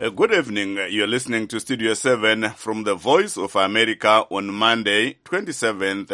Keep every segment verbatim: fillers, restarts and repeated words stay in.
Uh, good evening. You're listening to Studio seven from the Voice of America on Monday, twenty-seventh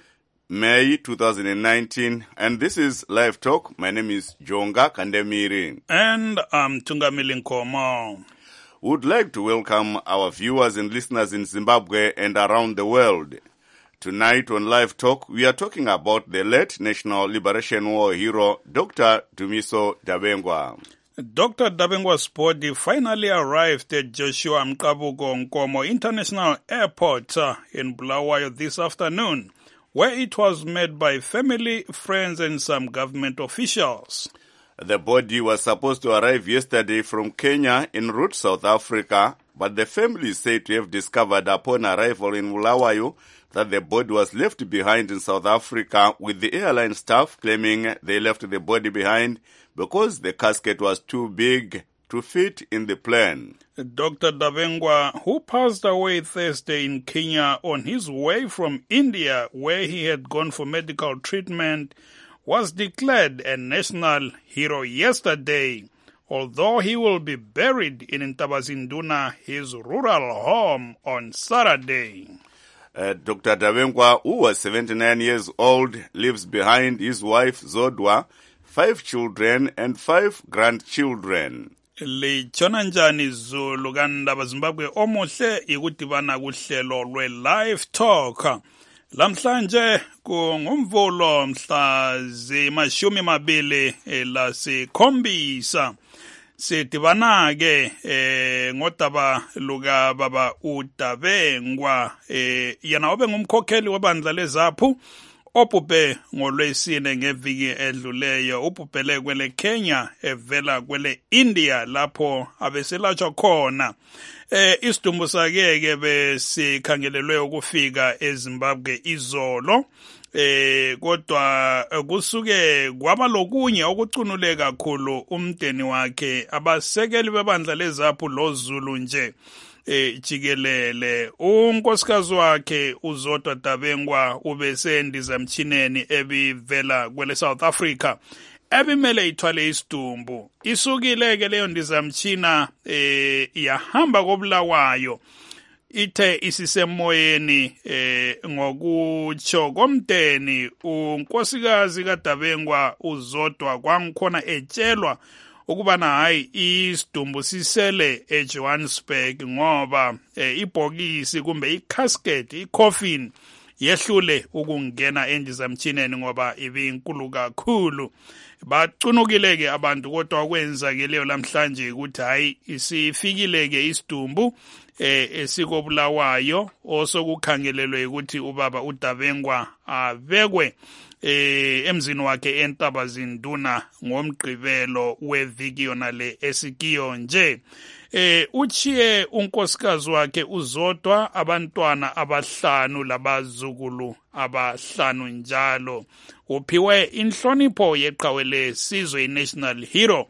May twenty nineteen. And this is Live Talk. My name is Jonga Kandemiri. And I'm Tungamili Nkomo. Would like to welcome our viewers and listeners in Zimbabwe and around the world. Tonight on Live Talk, we are talking about the late National Liberation War hero, Doctor Dumiso Dabengwa. Doctor Dabengwa's body finally arrived at Joshua Mqabuko Nkomo International Airport uh, in Bulawayo this afternoon, where it was met by family, friends, and some government officials. The body was supposed to arrive yesterday from Kenya en route South Africa, but the family is said to have discovered upon arrival in Bulawayo that the body was left behind in South Africa, with the airline staff claiming they left the body behind because the casket was too big to fit in the plane. Doctor Dabengwa, who passed away Thursday in Kenya on his way from India, where he had gone for medical treatment, was declared a national hero yesterday, although he will be buried in Ntabazinduna, his rural home, on Saturday. Uh, Doctor Dabengwa, who was seventy-nine years old, leaves behind his wife Zodwa, five children and five grandchildren. Litshona njani izulu kaNdaba Zimbabwe omuhle ikudibana kuhlelo lwe-Live Talk. Lamhlanje kungumvulo mhla zimashumi mabili lasikhombisa. Sidibana ke eh ngodaba luka baba uDabengwa eh yena obe ngumkhokheli webandla leZAPHU obhubhe ngolwesine ngeviki edluleyo. Ubhubhele kwele Kenya evela kwele India lapho abeselatshwa khona. Eh isidumbu sakhe ke besikhangelelwe ukufika eZimbabwe izolo. Eh kodwa kusuke kwaba lokunye okucunuleka kakhulu umndeni wakhe, abasekeli bebandla leZAPHU loZulu nje eh jikelele. Unkosikazi wakhe uZodwa Dabengwa ubesendiza mchineni ebivela kwele South Africa ebimele ithwale isidumbu. Isukile ke leyo ndizamchina eh yahamba koBulawayo, ithe isisemoyeni eh ngokutsho komdeni unkosikazi kaDabengwa uZodwa kwangikhona etshelwa ukubana hayi isidumbu sisele eJohannesburg ngoba eh, ibhokisi kumbe icasket icoffin yehlule ukungena endizamchineni ngoba ibinkulu kakhulu. Bacunukile ke abantu kodwa kwenza ke leyo lamhlanje ukuthi hayi isifikile ke isidumbu eh esikobulawayo osokukhangelelwe ukuthi ubaba uDabengwa abekwe eh emzini wakhe eNtabazinduna ngomgqibelo weviki yona le esikiyo nje. Eh uchiye unkosikazi wakhe uZodwa abantwana abahlanu labazukulu abahlanu njalo. Uphiwe inhlonipho yeqhawe lesizwe iNational Hero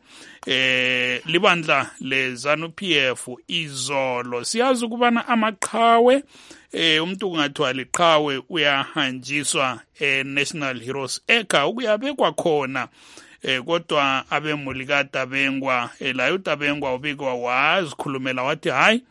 eh libandla leZANU-P F izolo. Siyazi ukubana amaqhawe eh umuntu kungathiwa liqhawe uyahanjiswa eNational Heroes Acre ukuyabekwa khona. Eh kodwa abemuli kaDabengwa elayo uDabengwa ubikwa wazikhulumela wathi hayi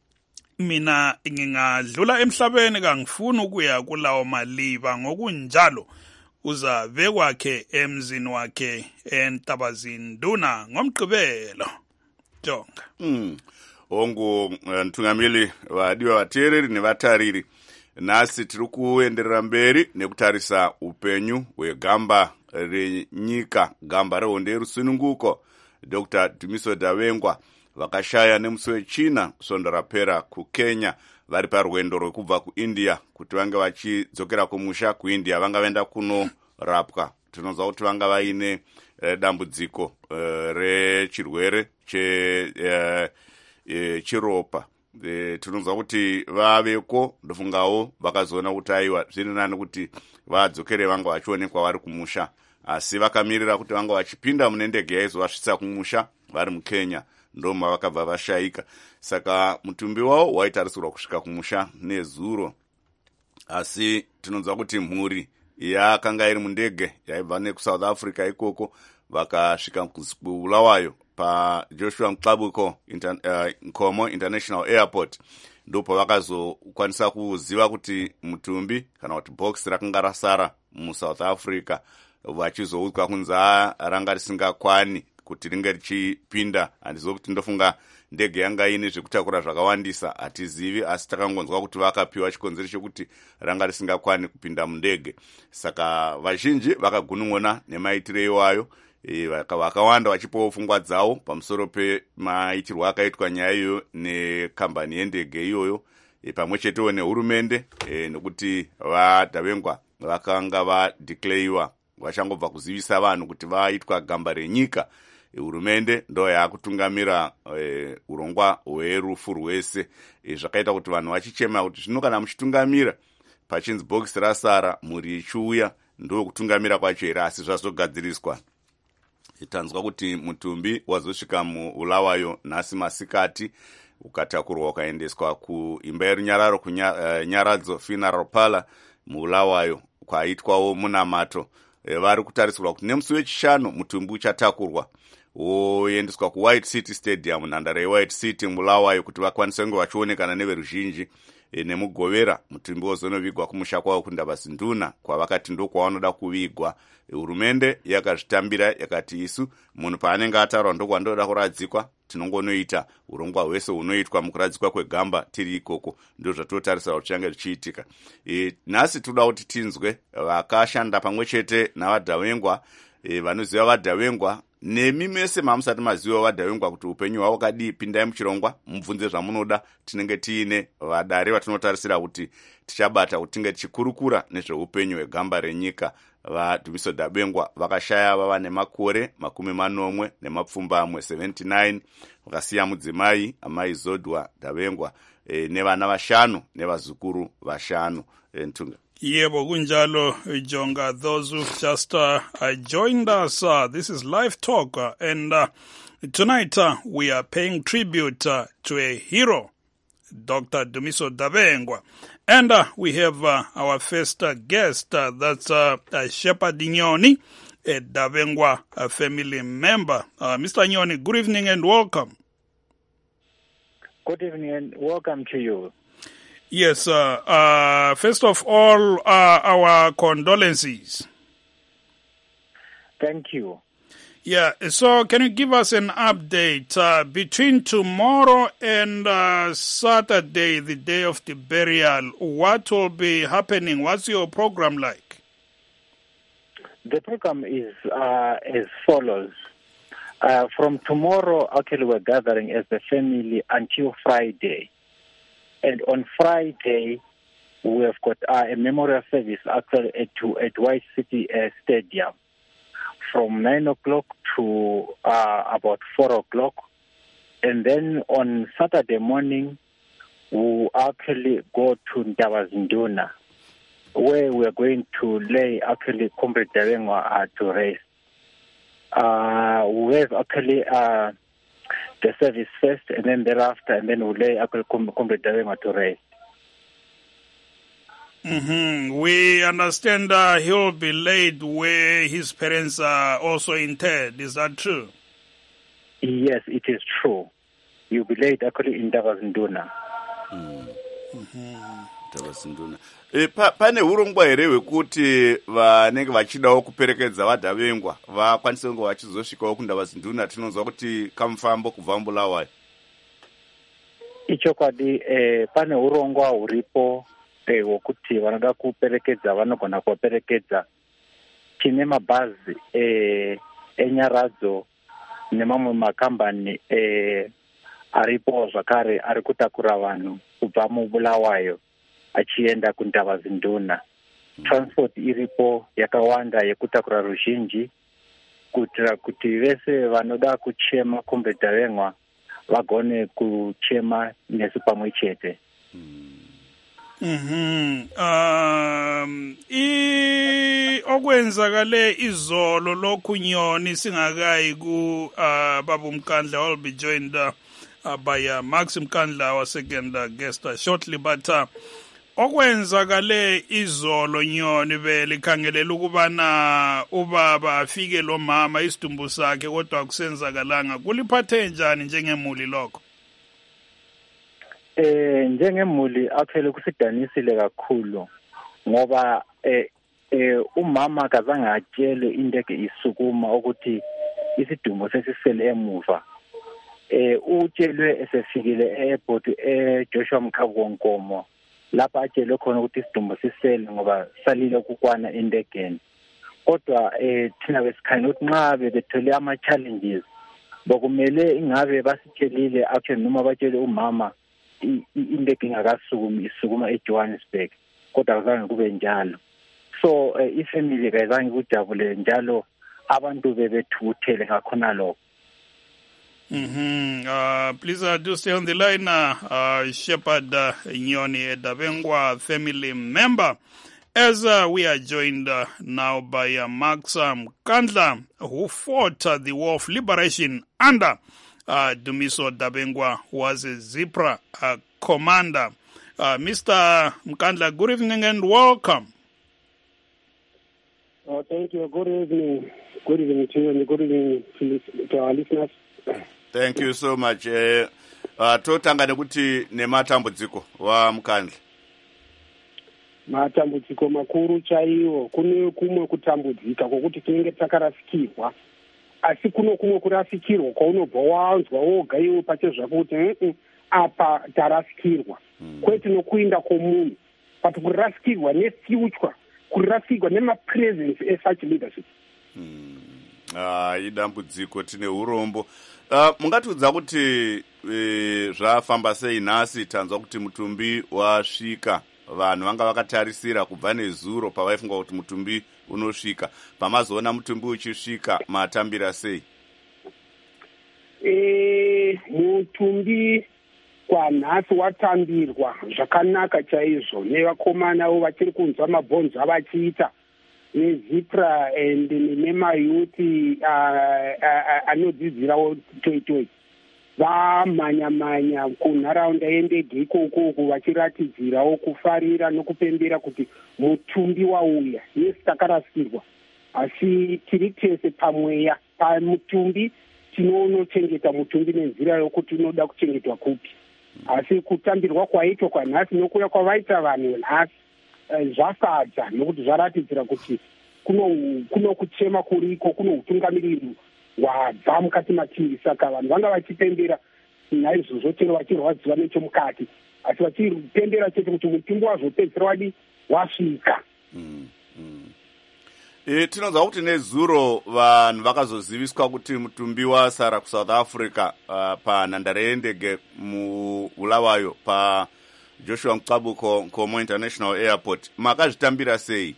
mina ngingadlula emhlabeni kangifuni ukuya kulawo maliba, ngokunjalo uzabekwa ke emzini wakhe eNtabazinduna ngomgqibelo. Jonga. Mm. Ongo Ntungamili wadiwa watereri nevatariri. Nasi tiri kuenderera mberi nekutarisa upenyu hwegamba renyika, gamba rehonde rusununguko. Doctor Dumiso Dabengwa vakashaya nemusi wechina kusonda rapera kuKenya vari parwendo rwekubva kuIndia kuti vange vachidzokera kumusha kuIndia vanga vaenda kunorapwa. Tinonzwa kuti vanga vaine eh, dambudziko uh, rechirwere che uh, E, chiropa. E, tinonzwa kuti vaveko ndofungawo vakazoona kuti aiwa zviri nani kuti vadzokere vanga vachionekwa vari kumusha, asi vakamirira kuti vanga vachipinda mune ndege yaizovasvitsa kumusha vari muKenya ndoma vakabva vashaika. Saka mutumbi wavo waitarisirwa kusvika kumusha nezuro, asi tinonzwa kuti mhuri yakanga iri mundege yaibva nekuSouth Africa ikoko vakasvika kuBulawayo pa Joshua Mxabuko Inter, uh, Nkomo International Airport ndipo vakazokwanisa kuziva kuti mutumbi kana kuti box rakanga rasara muSouth Africa vachizoudzwa kunzi ranga risingakwani kuti ringe richipinda. Handizo kuti ndofunga ndege yanga ine zvekutakura zvakawandisa hatizivi, asi takangonzwa kuti vakapiwa chikonzero chekuti ranga risingakwani kupinda mundege. Saka vazhinji vakagunun'ona nemaitiro iwayo, e, vakawanda vachipawo pfungwa dzavo pamusoro pemaitirwo akaitwa nyaya iyoyo nekambani yendege iyoyo, e, pamwe chetewo nehurumende, e, nekuti vadhavengwa vakanga vadeclareiwa vachangobva kuzivisa vanhu kuti vaitwa gamba renyika. Hurumende ndo yakutungamira e, urongwa hwerufu rwese. E, zvakaita kuti vanhu vachichema kuti zvino kana muchitungamira pachinzi box rasara muri ichiuya ndo kutungamira kwacho here, asi zvazogadziriswa. Itanzwa kuti mutumbi wazosvika muulawayo nhasi masikati ukatakurwa ukaendeswa kuimba yerunyararo kunyaradzo uh, funeral parlour muulawayo kwaitwawo munamato. E, vari kutarisirwa kuti nemusi wechishanu mutumbi uchatakurwa woendeswa kuWhite City Stadium, nhandare yeWhite City muulawayo, kuti vakwanise kunge vachionekana neveruzhinji. E, nemugovera mutumbi wozonovigwa kumusha kwavo kuNdabazinduna kwavakati ndokwavanoda kuvigwa. Hurumende yakazvitambira yakati isu munhu paanenge ataurwa ndokwandoda kuradzikwa, tinongonoita urongwa hwese hunoitwa mukuradzikwa kwegamba tiri ikoko, ndo zvatotarisira kuti change zvichiitika. E, nhasi toda kuti tinzwe vakashanda pamwe chete navadhavengwa, e, vanoziva vadhavengwa nemi mese mamusati maziva vadhavengwa kuti upenyu hwavo kadii. Pindai muchirongwa mubvunze zvamunoda, tinenge tiine vadare vatinotarisira kuti tichabata kuti tinge tichikurukura nezveupenyu hwegamba renyika. VaDumiso Dabengwa vakashaya vava nemakore makumi manomwe nemapfumbamwe seventy-nine, vakasiya mudzimai amai Zodwa Dabengwa e, nevana vashanu nevazukuru vashanu. E, Ntunga. Yebo kunjalo Jonga. Those who've just uh, joined us, uh, this is Live Talk, uh, and uh, tonight uh, we are paying tribute uh, to a hero, Doctor Dumiso Dabengwa. And uh, we have uh, our first uh, guest, uh, that's uh, uh, Shepherd Nyoni, a Dabengwa a family member. Uh, Mister Nyoni, good evening and welcome. Good evening and welcome to you. Yes, uh, uh, first of all, uh, our condolences. Thank you. Yeah, so can you give us an update uh, between tomorrow and uh, Saturday, the day of the burial? What will be happening? What's your program like? The program is uh, as follows. Uh, from tomorrow, actually, we're gathering as a family until Friday. And on Friday, we have got uh, a memorial service actually at, at White City uh, Stadium from nine o'clock to uh, about four o'clock. And then on Saturday morning, we'll actually go to Ndabazinduna, where we're going to lay actually Comrade Dabengwa uh, to rest. Uh, we have actually uh, the service first, and then thereafter, and then we'll lay actually Comrade Dabengwa to rest. Mm-hmm. We understand uh, he'll be laid where his parents are also interred. Is that true? Yes, it is true. You'll be laid actually in Ndabazinduna. Mm. Mm-hmm. Ndabazinduna. E, pa, pane urongwa here hwekuti vanenge vachidawo kuperekedza vadhavengwa vakwanise kunge vachizosvikawo kuNdabazinduna? Tinonzwa kuti kamufambo kubva muBulawayo. Ichokwadi, eh, pane urongwa huripo eh, wokuti vanoda kuperekedza vanogona kuvaperekedza. Tine mabhazi eh, enyaradzo nemamwe makambani eh, aripo zvakare ari kutakura vanhu kubva muBulawayo achienda kuNdabazinduna. Transport iripo yakawanda yekutakura ruzhinji kuitira kuti vese vanoda kuchema Comrade Dabengwa vagone kuchema nesu pamwe chete. Mhm. Um I okwenzakale izolo lokhu Nyoni singakayi ku uh, Babu Mkandla will be joined uh, uh, by uh, Max Mkandla, our second uh, guest uh, shortly, but uh, okwenzakale izolo Nyoni belikhangelela ukubana ubaba afike lo mama isidumbu sakhe kodwa akusenzakalanga kuliphathe njani njengemuli lokho? Eh njengemuli aphele kusidanisile kakhulu ngoba eh eh umama kazange atshele indege isukuma ukuthi isidumbu sesisele emuva. Eh utshelwe esefikile e-airport eJoshua Mkhabu Nkomo lapha atshele khona ukuthi isidumbu sisele ngoba salile ukukwana endegeni. Kodwa eh thina besikhanya ukuthi nxa bethole ama challenges bokumele ingabe basitshelile actually noma batshele umama indege ingakasukumi isukuma eJohannesburg kodwa kazange kube njalo. So uh, ifamily kazange kujabule njalo abantu bebethuthele ngakhona lokho. Mhm. Uh, please uh, do stay on the line, uh, uh, Shepherd uh, Nyoni Dabengwa, family member, as uh, we are joined uh, now by uh, Max um, Kandla, who fought uh, the War of Liberation under uh, Dumiso Dabengwa, who was a Zipra uh, commander. Uh, Mister Mkandla, good evening and welcome. Oh, thank you. Good evening. Good evening to you and good evening to, to our listeners. Thank you so much. Uh, uh, totanga nekuti nematambudziko wa Mkandla. Matambudziko makuru chaiwo kune kumwe kutambudzika kwokuti tinenge takarasikirwa asi kuno kumwe kurasikirwa kwaunobva wanzwa woga iwe pache zvako kuti mm, apa tarasikirwa mm. kwete nokuinda kwomunhu but kurasikirwa nefuture kurasikirwa nemapresence esuch leadership. Mm. Ah, idambudziko tine urombo. Uh, mungatiudza kuti e, zvafamba sei nhasi tanzwa kuti mutumbi wasvika vanhu vanga vakatarisira kubva nezuro pavaifunga kuti mutumbi unosvika pamazoona mutumbi uchisvika matambira sei? E, mutumbi kwanhasi watambirwa zvakanaka chaizvo nevakomanawo vachiri kunzwa mabhonzo avachiita nezipra and nemayuti anodzidzirawo toitoi vamhanya-mhanya kunharaunda yendege ikoko vachiratidzirawo kufarira nokupembera kuti mutumbi wauya. Yes, takarasikirwa asi tiri tese pamweya pamutumbi tinonochengeta mutumbi nenzira yokuti unoda kuchengetwa kupi. Asi kutambirwa kwaitwa kwanhasi nokuya kwavaita vanhu nhasi zvasadza nokuti zvaratidzira kuti kuno kuno kuchema kuriko kuno utungamiriri hwabva mukati matiri. Saka vanhu vanga vachipembera naizvozvo chero vachirwadziwa nechomukati asi vachipembera chete kuti mutumbi wazopedzera wadi wasvika. mm, mm. E, tinonzwa kuti nezuro vanhu vakazoziviswa kuti mutumbi wasara kuSouth Africa uh, panhandare yendege muBulawayo pa Joshua Mkabu Nkomo International Airport. Makazvitambira sei?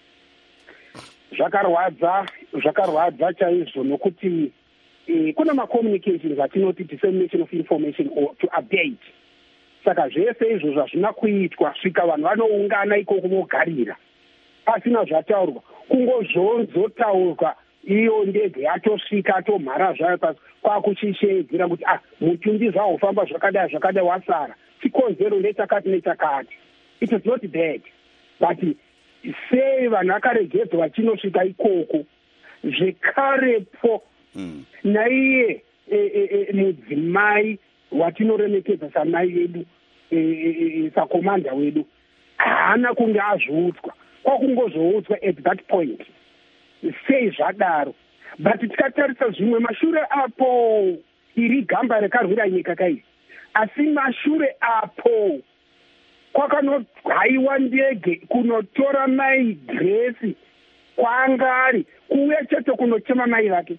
Zvakarwadza, zvakarwadza chaizvo nokuti eh, kuna ma-communications atinoti dissemination of information or to update. Saka zvese izvo zvazvina kuitwa svika vanhu vanoungana ikoko vogarira pasina zvataurwa kungozvozotaurwa iyo ndege yatosvika atomhara zvayo pasi kwakuchishedzera kuti ah mutumbi zvahofamba zvakadai zvakadai wasara chikonzero nechakati nechakati. It is not bad but sei vanhu vakaregedzwa vachinosvika ikoko zvekarepo mm. naiye e, e, e, mudzimai watinoremekedza samai vedu e, e, sakomanda wedu haana kunge azviutswa kwakungozvoutswa at that point. Sei zvadaro but tikatarisa zvimwe mashure apo iri gamba rekarwira nyika kai asi mashure apo kwakanohaiwa ndege kunotora mai Grace kwangari kuuya chete kunochema mai vake.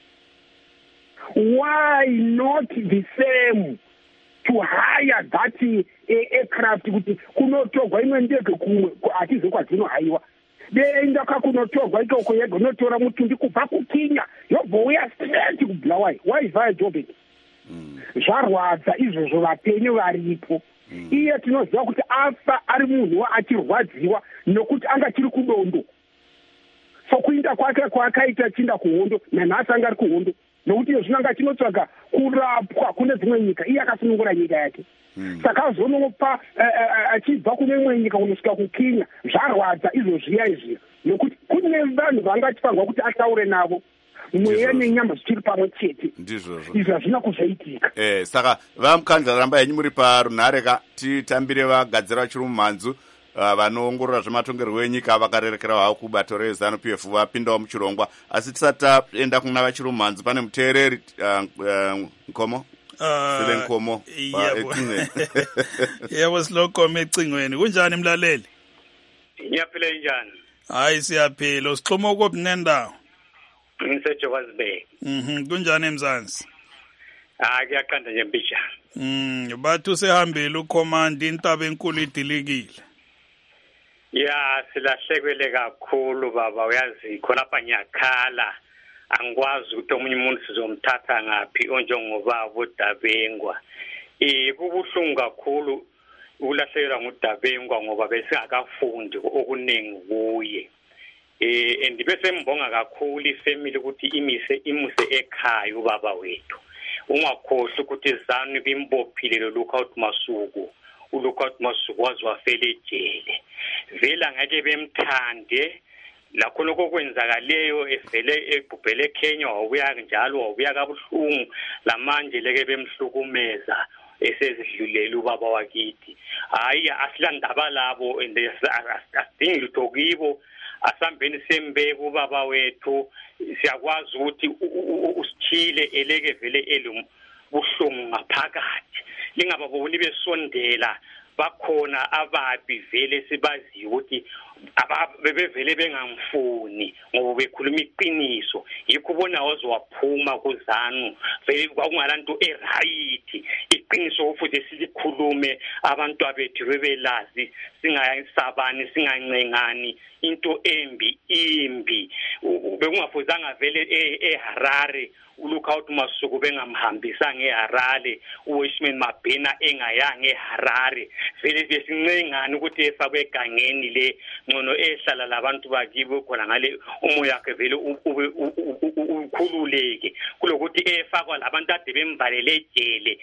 Why not the same to hire that uh, aircraft kuti kunotorwa imwe ndege kumwe atize kwadzinohaiwa denda kakunotorwa ikoko yega unotora mutumbi kubva kuKenya yobvouya straight kuBulawayo. Why via Joburg? mm. Zvarwadza izvozvo vapenyu varipo. Mm. Iye tinoziva kuti afa ari munhu achirwadziwa nokuti anga chiri kudondo. So kuinda kwake kwaakaita chinda kuhondo nanhasi anga ari kuhondo nokuti iyo zvino anga chinotsvaga kurapwa kune dzimwe nyika iye akasunungura nyika yake. Saka azonopa achibva kune imwe nyika kunosvika kuKenya zvarwadza izvozviya izvi nokuti kune vanhu vangatipangwa kuti ataure navo mweya nenyama zvichiri pamwe chete. Ndizvozvo izvi hazvina kuzvaitika. Eh, saka vamukandla ramba yenyu muri parunhare ka titambire vagadzira vachiri mumhanzu vanoongorora zvematongerwo enyika vakarerekera havo kubato rezanu P F vapindawo muchirongwa. Asi tisati taenda kuna vachiri mumhanzu pane muteereri Nkomo Sile Nkomo yebo Silokome ecingweni. Kunjani mlaleli? Ngiyaphila njani? Hayi siyaphila. Usixhuma ukuphi nendawo? NgiseJohannesburg. Mhm, kunjani eMzansi? Ah, kuyaqanda nje mbijana. Mm, bathi usehambile ucommand intaba enkulu idilikile. Ya, silahlekwele kakhulu baba, uyazi khona lapha ngiyakhala. Angikwazi ukuthi omunye umuntu sizomthatha ngapi onjengobaba uDabengwa. Eh, kubuhlungu kakhulu ukulahlekelwa nguDabengwa ngoba besingakafundi okuningi kuye. Eh, andibese mbonga kakhulu ifamily ukuthi imise imuse ekhaya ubaba wethu. Ungakhohle ukuthi ZANU bimbophile lo Lookout Masuku. uLookout Masuku wazwafela ejele. Vela ngeke bemthande lakho lokho kwenzakaleyo evele egubhele eKenya wabuya njalo wabuya kabuhlungu lamanje leke bemhlukumeza esezidlulele ubaba wakithi. Hayi asilandaba labo ende asidingi lutho kibo asambeni sembeko baba wethu siyakwazi ukuthi usithile eleke vele elum buhlungu ngaphakathi lingababoni besondela bakhona ababi vele sibaziyo ukuthi ababevele bengamfuni ngoba bekhuluma iqiniso yikho ubona wazowaphuma kuZANU vele kwakungalanto eright iqiniso futhi silikhulume abantu abethu bebelazi singayisabani singancengani into embi imbi bekungafuzanga vele eHarare uLookout Masuku bengamhambisa ngeHarare uWishman Mabhena engayanga eHarare vele besincengana ukuthi efakwe egangeni le ngcono ehlala labantu bakibo khona ngale umoya wakhe vele ukhululeke kulokuthi efakwa labantu ade bemvalele ejele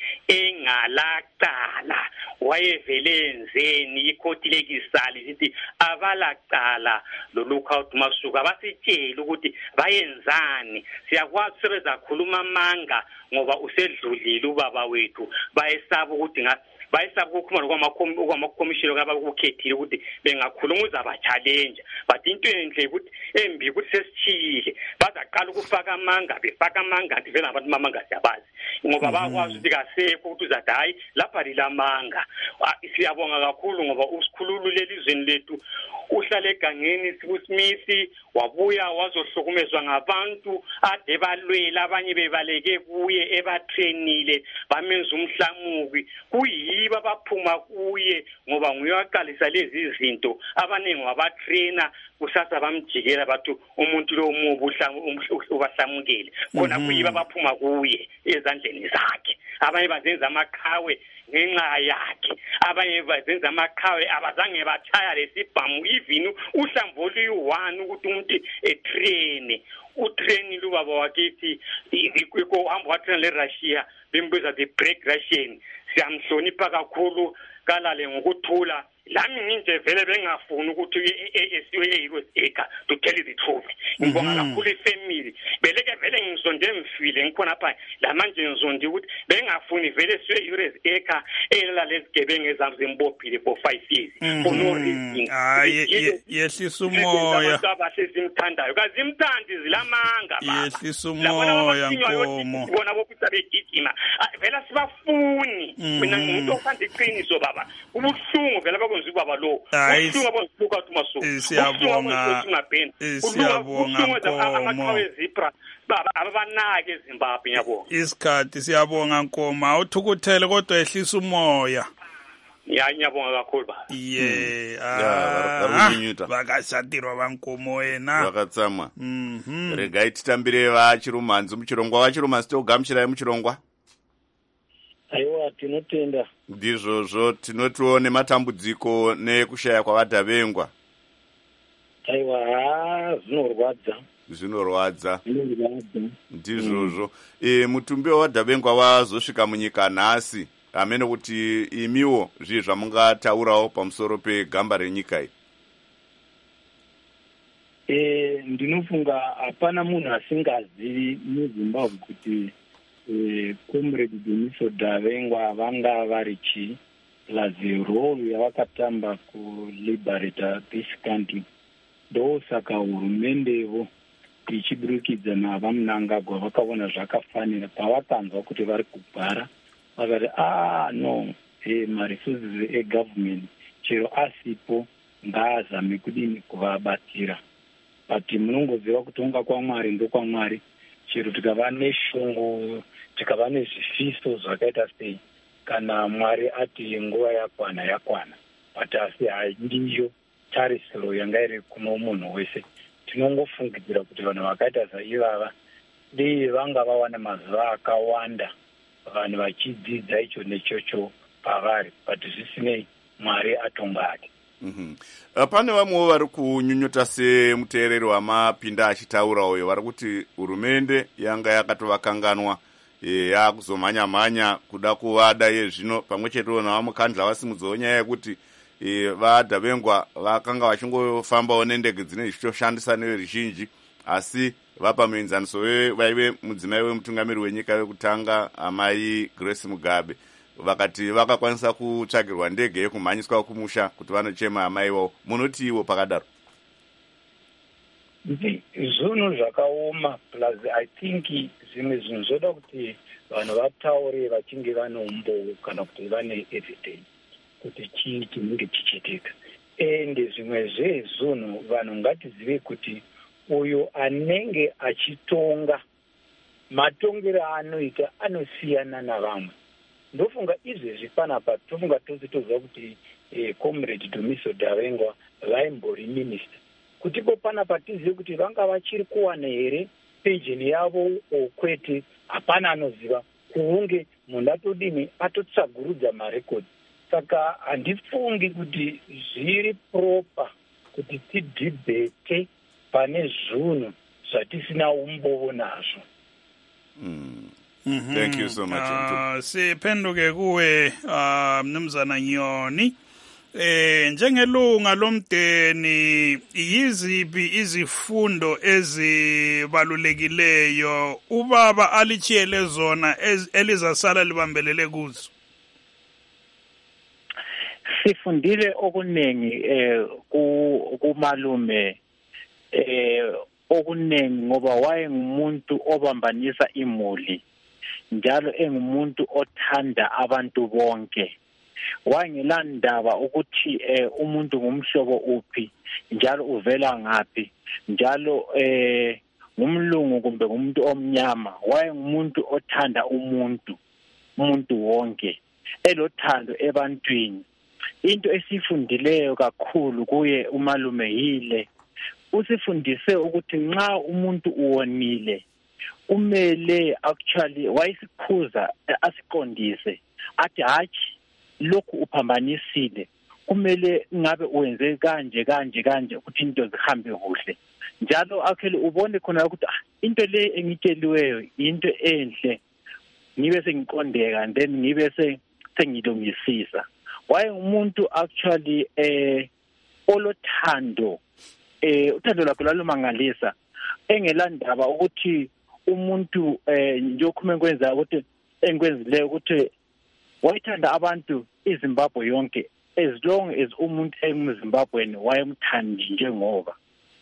engalaqala wayevele enzeni ikhoti lekisali lithi abalaqala lo Lookout Masuku abasitshela ukuthi bayenzani siyakwazi sebeza khuluma amanga ngoba usedlulile ubaba wethu bayesaba ukuthi nga bayesaba ukukhuluma kwamakomishini kabakukhethile ukuthi bengakhuluma uzaba challenge but into enhle ukuthi embi ukuthi sesithile bazaqala ukufaka amanga befaka amanga athi vele abantu mamanga siyabazi ngoba bakwazi ukuthi kasekho ukuthi uzathi hayi lapha lilamanga. Siyabonga kakhulu ngoba usikhululule elizweni lethu uhlale egangeni sibusimisi wabuya wazohlukumezwa ngabantu ade balwela abanye bebaleke kuye ebatrainile bamenza umhlamuki kuyiba baphuma kuye ngoba nguyaqalisa lezi izinto abaningi wabatrainer kusasa bamjikela bathu umuntu lo umubu ubahlamukele khona kuyiba baphuma kuye ezandleni zakhe abanye bazenza amaqhawe ngenxa yakhe abanye bazenza amaqhawe abazange bathaya lesibhamu even uhlamvu oluyi-one ukuthi umuntu etraine utrain lubaba wakithi iko hamba watrain le Russia bembiza the break Russian siyamhlonipha kakhulu kalale ngokuthula lami nginje vele bengafuni ukuthi esiwe e-U S A to tell you the truth ngibonga kakhulu ifamily beleke vele ngisonde mfile ngikhona lapha lamanje ngizonde ukuthi bengafuni vele siwe e-U S A elela lezigebengu ezamze imbophile for five years for no reason. Hayi yehlisa umoya abasesimthandayo kazimthandi zilamanga baba yehlisa umoya Nkomo bona bokuthi begijima vela sibafuni mina ngimuntu othanda iqiniso baba ubuhlungu vela bakwenza ubaba lo ubuhlungu abonzuka ukuthi Masuku siyabonga siyabonga amaqhawe zipra baba ababanake eZimbabwe yabo isikhathi siyabonga Nkomo awuthukuthele kodwa ehlisa umoya. Ya nyabonga kakhulu ba ye ah vakashatirwa vankomo wena vakatsama mhm regai titambire vachiri mumhanzi muchirongwa vachiri mumhanzi togamuchirai muchirongwa. Aiwa tinotenda ndizvozvo tinotiwo nematambudziko nekushaya kwavadhabengwa. Aiwa zvinorwadza zvinorwadza ndizvozvo. E, mutumbi waDabengwa wazosvika munyika nhasi, amene kuti imiwo zviye zvamungataurawo pamusoro pegamba renyika iyi. E, ndinofunga hapana munhu asingazivi muZimbabwe kuti e, comrade Dumiso Dabengwa vanga vari chii plus role yavakatamba kuliberata this country. Ndosaka hurumendevo ichiburikidza navamunangagwa vakaona zvakafanira pavakanzwa kuti vari kugara vakati ah no e, maresources egovernment chero asipo ngaazame kudini kuvabatsira. But munongoziva kutonga kwaMwari ndokwamwari. Chero tikava neshungu, tikava nezvifiso zvakaita sei, kana Mwari ati nguva yakwana yakwana, but asi handiyo tarisiro yanga iri kuno munhu wese. Tinongofungidzira kuti vanhu vakaita saivava dei vanga vawana mazuva akawanda vanhu vachidzidza icho nechocho pavari, but zvisinei Mwari atonga ati. Mm -hmm. Pane vamwewo vari kunyunyuta semuteereri wamapinda achitaura uyo, vari kuti hurumende yanga yakatovakanganwa, e, yakuzomhanya-mhanya kuda kuvada yezvino, pamwe chetewo navamukandla vasimudzawo nyaya yekuti e, vaDabengwa vakanga vachingofambawo nendege dzine zvichitoshandisa neveruzhinji, asi vapa muenzaniso vaive mudzimai wemutungamiri wenyika wekutanga amai Grace Mugabe, vakati vakakwanisa kutsvagirwa ndege yekumhanyiswa kumusha kuti vanochema amaiwo. Munoti iwo pakadaro? Zvinhu zvakaoma, plus I think zvimwe zvinhu zvoda kuti vanhu vataure vachinge vane umbowo kana kuti vane evidence kuti chii chinenge chichiitika. Ende zvimwe zvezvinhu vanhu ngatizive kuti uyo anenge achitonga, matongero anoita anosiyana navamwe. Ndofunga izvezvi panapa tofunga tose toziva kuti eh, comrade Dumiso Dabengwa vaimbori minister, kuti po panapa tizive kuti vanga vachiri kuwana here pensheni yavo okwete, hapana anoziva. Kunge munhu atodini atotsagurudza marekodzi. Saka handifungi kuti zviri proper kuti tidhibhete pane zvinhu zvatisina umbovo nazvo. Mm. Mm-hmm. Thank you so much. Uh, siphenduke kuwe uh, Mnumzana Nyoni, eh njengelunga lomdeni yiziphi izifundo ezibalulekileyo ubaba alichiyele zona elizasala libambelele kuzo? Sifundile okunengi eh kumalume eh okunengi ngoba wayengumuntu obambanisa imuli, njalo engumuntu othanda abantu bonke. Wangelandaba ukuthi eh, umuntu ngumhlobo uphi, njalo uvela ngaphi, njalo eh, ngumlungu kumbe ngumuntu omnyama. Wayengumuntu othanda umuntu, umuntu wonke, elothando ebantwini. Into esifundileyo kakhulu kuye umalume yile, usifundise ukuthi nxa umuntu uwonile umele actually wayisikhuza asiqondise athi hachi lokhu uphambanisile, kumele ngabe uwenze kanje kanje kanje ukuthi into zihambe kuhle. Njalo actually ubone khona ukuthi ah, into le engitsheliweyo into enhle, ngibe sengiqondeka then ngibe sengilungisisa. Wayengumuntu actually eh olothando, eh uthando lakhe lwalumangalisa, engelandaba ukuthi umuntu eh njokhuma kwenza ukuthi engikwenzileyo ukuthi wayithanda abantu iZimbabwe yonke, as long as umuntu emuZimbabweni wayemthandi njengoba.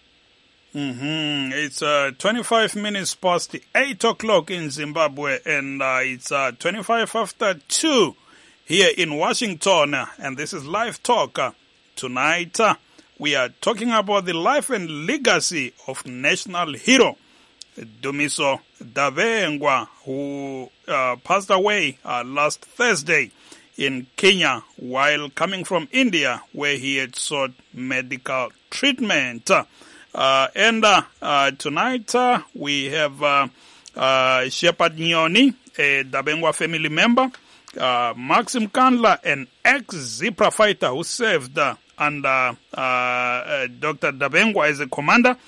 Mm-hmm. It's uh, twenty-five minutes past eight o'clock in Zimbabwe, and uh, it's uh, twenty-five after two here in Washington, and this is Live Talk. Uh, tonight uh, we are talking about the life and legacy of national hero Dumiso Dabengwa, who uh, passed away uh, last Thursday in Kenya while coming from India, where he had sought medical treatment. Uh, and uh, uh, tonight uh, we have uh, uh, Shepard Nyoni, a Dabengwa family member, uh, Maxim Kandla, an ex-Zipra fighter who served uh, under uh, uh, Doctor Dabengwa as a commander,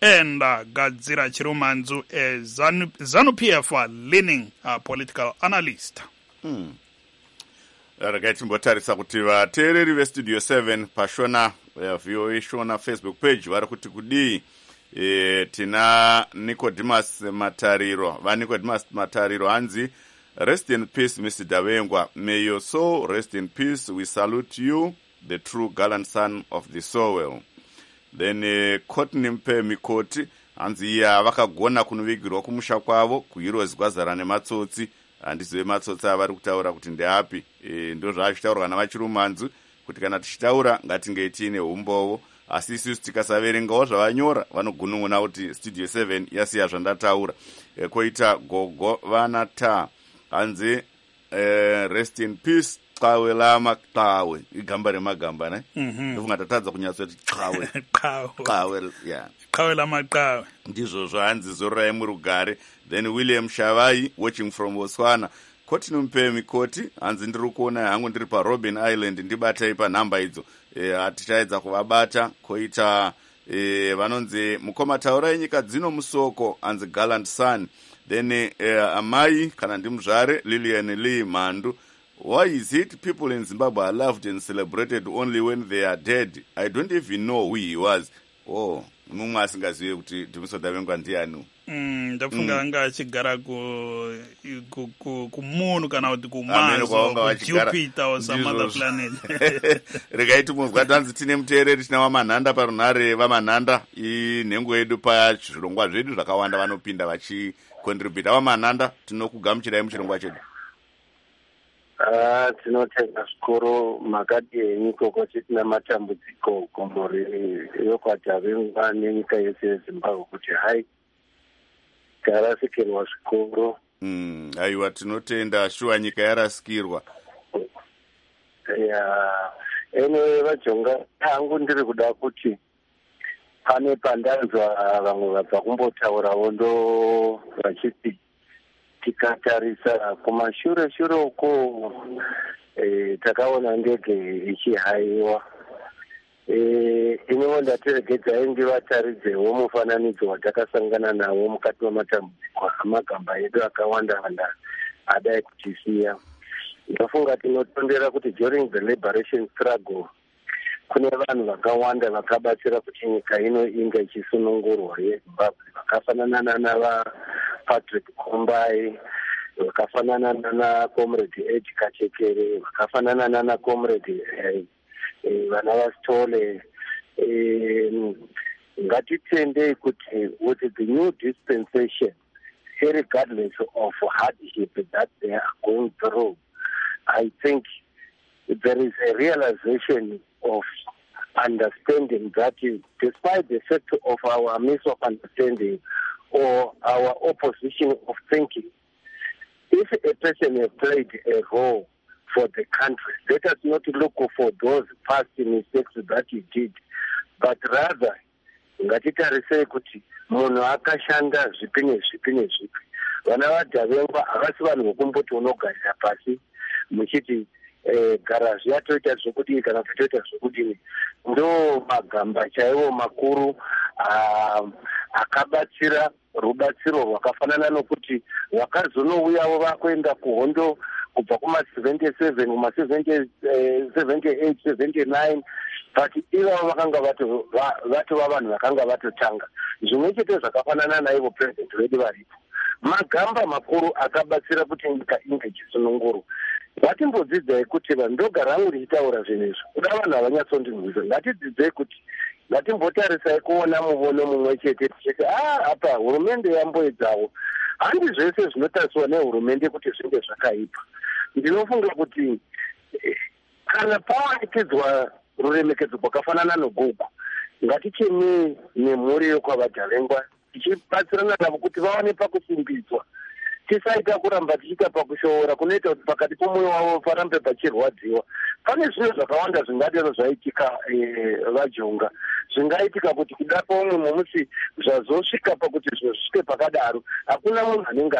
and uh, Gadzira Chirumanzu, a ZANU-P F leaning uh, political analyst. Hmm. Regai timbotarisa kuti vateereri vestudio seven pashona V O A shona Facebook page vari kuti kudii e, tina Nicodemus Matariro vaNicodemus Matariro hanzi rest in peace Mister Davengwa, may your soul rest in peace, we salute you, the true gallant son of the soil. Then uh, Courtney Mpe Mikoti hanzi iya vakagona kunovigirwa kumusha kwavo kuheroes kwazara nematsotsi handizive matsotsi avari kutaura kuti ndeapi. E, ndo zvachitaurwa navachirumanzu kuti kana tichitaura ngatinge tiine umbovo, asi isusu tikasaverengawo zvavanyora vanogunun'una kuti studio seven yasiya zvandataura. E, koita Gogo Vana Ta hanzi uh, rest in peace Qawe Lama Qawe, igamba remagamba ne ndofunga tatadza kunyatsoti Qawe Qawe yeah Qawe Lama Qawe ndizvo zvanzi Zorai Murugare. Then William Shavai watching from Botswana. Koti Mpe Mikoti hanzi ndiri kuona hangu ndiri pa Robben Island ndibatai pa nhamba idzo e, atichaedza kuvabata. Koita e, vanonzi mukoma taurai nyika dzino musoko hanzi gallant son. Then uh, amai kana ndimuzvare Lillian Lee Mandu, why is it people in Zimbabwe are loved and celebrated only when they are dead? I don't even know who he was. Oh, mumwe asingazive kuti Dumiso Davengwa ndiani. Mm, ndafunga anga achigara ku kumunhu kana kuti kuMars or Jupiter or some other planet. Regai timunzwa tanzi tine muteereri tina vamanhanda parunhare vamanhanda inhengo yedu pazvirongwa zvedu zvakawanda vanopinda vachi contribute. Vamanhanda tinokugamuchirai muchirongwa chedu. Ah, tinotenda zvikuru makati enyu koko tina matambudziko komori yokwatavengwa nenyika yese yeZimbabwe kuti hai yarasikirwa zvikuru. Mm, aiwa tinotenda shuwa nyika yarasikirwa. Ya ene vajonga hangu ndiri kuda kuti pane pandanzwa vamwe vabva kumbotaurawo ndo vachiti tikatarisa kumashure shure uko e, takaona ndege ichihaiwa. E, inewo ndateregedza ndi vataridzewo mufananidzo watakasangana nawo mukati mematambudziko amagamba edu akawanda wanda adai kutisiya. Ndafunga tinotondera kuti during the liberation struggle kune vanhu vakawanda vakabatsira kuti nyika ino inge ichisunungurwa yeZimbabwe, vakafanana nana Patrick Kombai, vakafanana nana Comrade Ed Kachekere, vakafanana nana Comrade eh, eh, vana vaStole. Eh, ngatitendei kuti with the new dispensation, regardless of hardship that they are going through, I think there is a realization of understanding that despite the fact of our miss of understanding or our opposition of thinking, if a person has played a role for the country, let us not look for those past mistakes that he did, but rather ngatitarisei kuti munhu akashanda zvipi nezvipi nezvipi. Vana vaDavengwa havasi vanhu vokumboti unogarira pasi muchiti eh, garazi yatoita zvokudini kana kuti toita zvokudini. Ndo magamba chaiwo makuru ah, akabatsira rubatsiro rwakafanana nokuti vakazonouyawo vakuenda kuhondo kubva kuma seventy-seven kuma seventy-eight seventy-nine, but ivavo vakanga vatova vanhu vakanga vatotanga zvimwe chete zvakafanana naivo president vedu varipo. Magamba makuru akabatsira kuti nyika inge ichisunungurwa. Ngatimbodzidzai kuti vanhu ndogara hangu ndichitaura zvinhu izvi kuda vanhu havanyatsondinzwisa. Ngatidzidzei kuti ngatimbotarisai kuona muvono mumwe chete tichiti ah apa hurumende yamboedzawo. Handi zvese zvinotariswa nehurumende kuti zvinge zvakaipa. Ndinofunga kuti eh, kana pawanikidzwa ruremekedzo rwakafanana nogogo, ngatichemei nemhuri yokwavaDavengwa tichibatsirana navo kuti vawane pakusimbidzwa. Tisaita kuramba tichiita pakushoora kunoita kuti pakati pomwoyo wavo parambe pachirwadziwa. Pane zvinhu zvakawanda zvingadero zvaitika vajonga, zvingaitika kuti kuda pomwe momusi zvazosvika pakuti zvinhu zvisvike pakadaro hakuna munhu anenge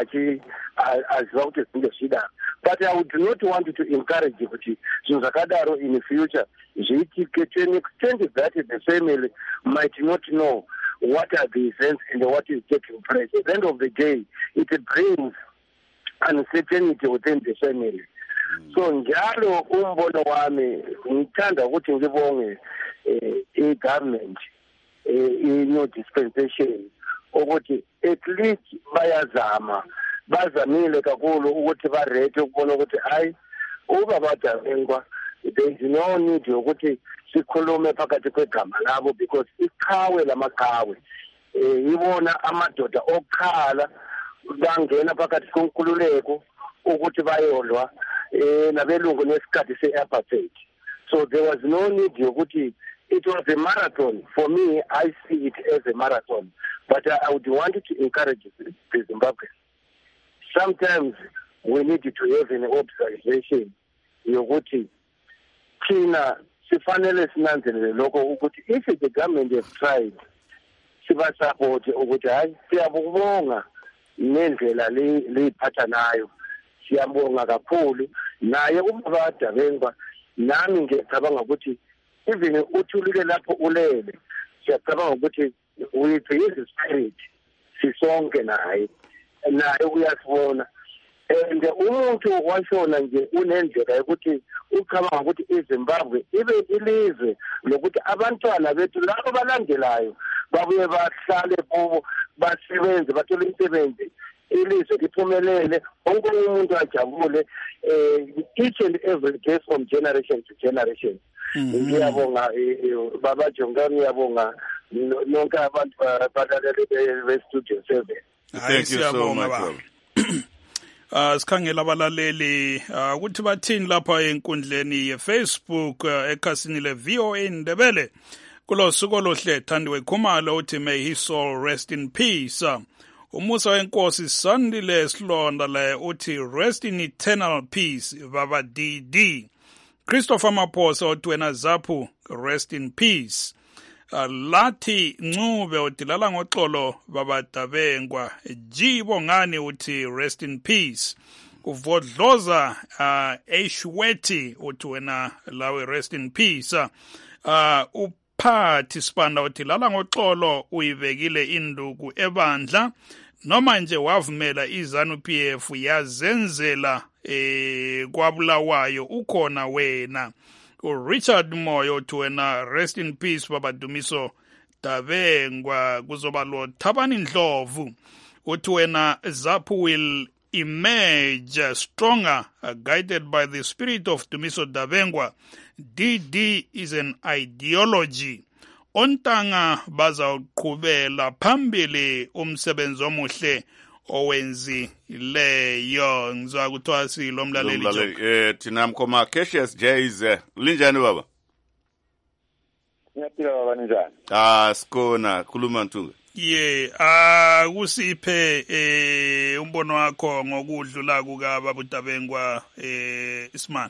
aziva kuti zvinge zvidaro. But I would not want to encourage kuti zvinhu zvakadaro in the future zviitike to an extent that the family might not know what are the events and what is taking place. At the end of the day, it brings uncertainty within the family. Mm. So njalo umbono wami ngithanda ukuthi ngibonge i government i new dispensation ukuthi at least bayazama bazamile kakhulu ukuthi ba ready ukubona ukuthi hayi uba badavengwa there is no need ukuthi sikhulume phakathi kwegama labo because iqhawe lamaqhawe eh ibona amadoda okhala bangena phakathi konkululeko ukuthi bayolwa eh nabelungu nesikhathi se-apartheid. So there was no need yokuthi it was a marathon. For me, I see it as a marathon. But I, I would want to encourage the Zimbabweans. Sometimes we need to have an observation yokuthi thina sifanele sinanzelele lokho ukuthi if the government has tried siba support ukuthi hayi siyabonga nendlela leyiphatha nayo siyabonga kakhulu naye ubaba Davengwa nami ngicabanga ukuthi even uthulile lapho ulele siyacabanga ukuthi with his spirit sisonke naye naye uyasibona and umuntu washona nje unendlela ukuthi ucabanga ukuthi iZimbabwe ibe ilizwe lokuthi abantwana bethu labo balandelayo babuye bahlale kubo basebenze bathole imisebenzi ilizwe liphumelele wonke umuntu ajabule each and every day from generation to generation. Ngiyabonga baba Jongani, ngiyabonga nonke abantu balalele be-studio seven. Thank you so much. Uh sikhangela abalaleli ukuthi bathini lapha enkundleni ye-Facebook ekhasini le-V O A Ndebele kulo suku oluhle Thandiwe Khumalo uthi may his soul rest in peace. Umusa wenkosi Sandile Slonda le uthi rest in eternal peace baba D D. Christopher Maphosa uthi wena Zaphu rest in peace. Uh, Lathi Ncube uthi lala ngoxolo baba Davengwa. Jibo ngani uthi rest in peace. Uvodloza uh, Eshweti uthi wena lawe rest in peace. Uh, uphathi Spanda uthi lala ngoxolo uyibekile induku ebandla noma nje wavumela iZanu P F yazenzela eh kwabulawayo ukhona wena. Richard Moyo uthi wena rest in peace baba Dumiso Davengwa. Kuzoba lo Thabani Ndlovu uthi wena Zaphu will emerge stronger uh, guided by the spirit of Dumiso Davengwa. D D is an ideology. Ontanga bazawuqhubela phambili umsebenzi omuhle owenzi leyo. Ngizwa kuthiwa silo mlaleli eh thina mkhoma Cassius Jays linjani baba? Ngiyaphila baba njani? Ah sikona khuluma Ntunga. Ye ah kusiphe eh umbono wakho ngokudlula kuka baba Davengwa eh Isman.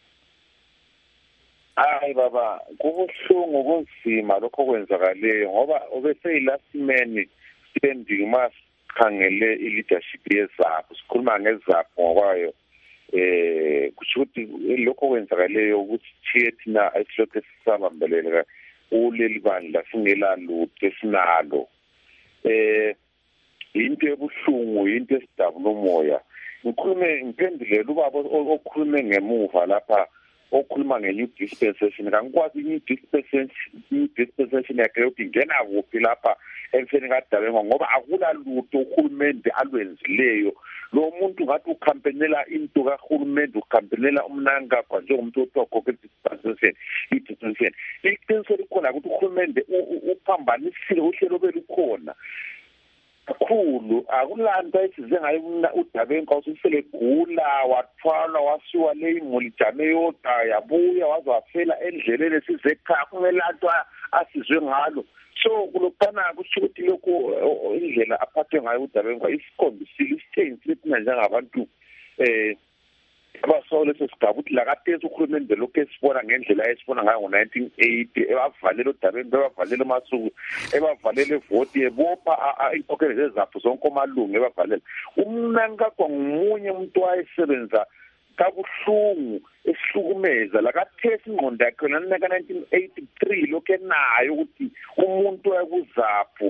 Hayi baba kubuhlungu kunzima lokho kwenzakaleyo ngoba obese last man sendima khangele i-leadership yeZaphu sikhuluma ngeZaphu ngokwayo eh kushuthi lokho kwenzakaleyo ukuthi thiye thina esilokho sisabambelele uleli bandla singela lutho esinalo eh into ebuhlungu into esidabula umoya. Ngikhulume ngiphendule ubaba okhulume ngemuva lapha okhuluma nge-new dispensation ngangikwazi i-new dispensation new dispensation yakhe yokuthi ngena kuphi lapha emfeni kaDavengwa ngoba akula lutho uhulumende alwenzileyo. Lo muntu ngathi ukhampenela into kahulumende ukhampenela umnanga kwa njengomuntu othoko kwe-dispensation i-dispensation iqiniso likhona ukuthi uhulumende uphambanisile uhlelo belukhona kakhulu akulanto esize ngayo uDavengwa usele gula wathwala wasiwa le imolitame yodwa yabuya wazafela endleleni sizekhaya kumelanto asizwe ngalo. So kulokana kusho ukuthi lokho indlela aphathe ngayo uDavengwa isikhombisile isithengisi thina njengabantu eh abasole sesigaba ukuthi la kaTesi ukhulumende lokho esibona ngendlela esibona ngayo ngo-nineteen eighty ebavalele uDavengwa ebavalele amasuku ebavalele vote ebopha inkokhelo zeZaphu zonke omalungu ebavalele. Umnanga kwangumunye umuntu wayesebenza kabuhlungu esihlukumeza la kaTesi ingqondo yakhe nana ka nineteen eighty-three lokho enayo ukuthi umuntu wayeKuZaphu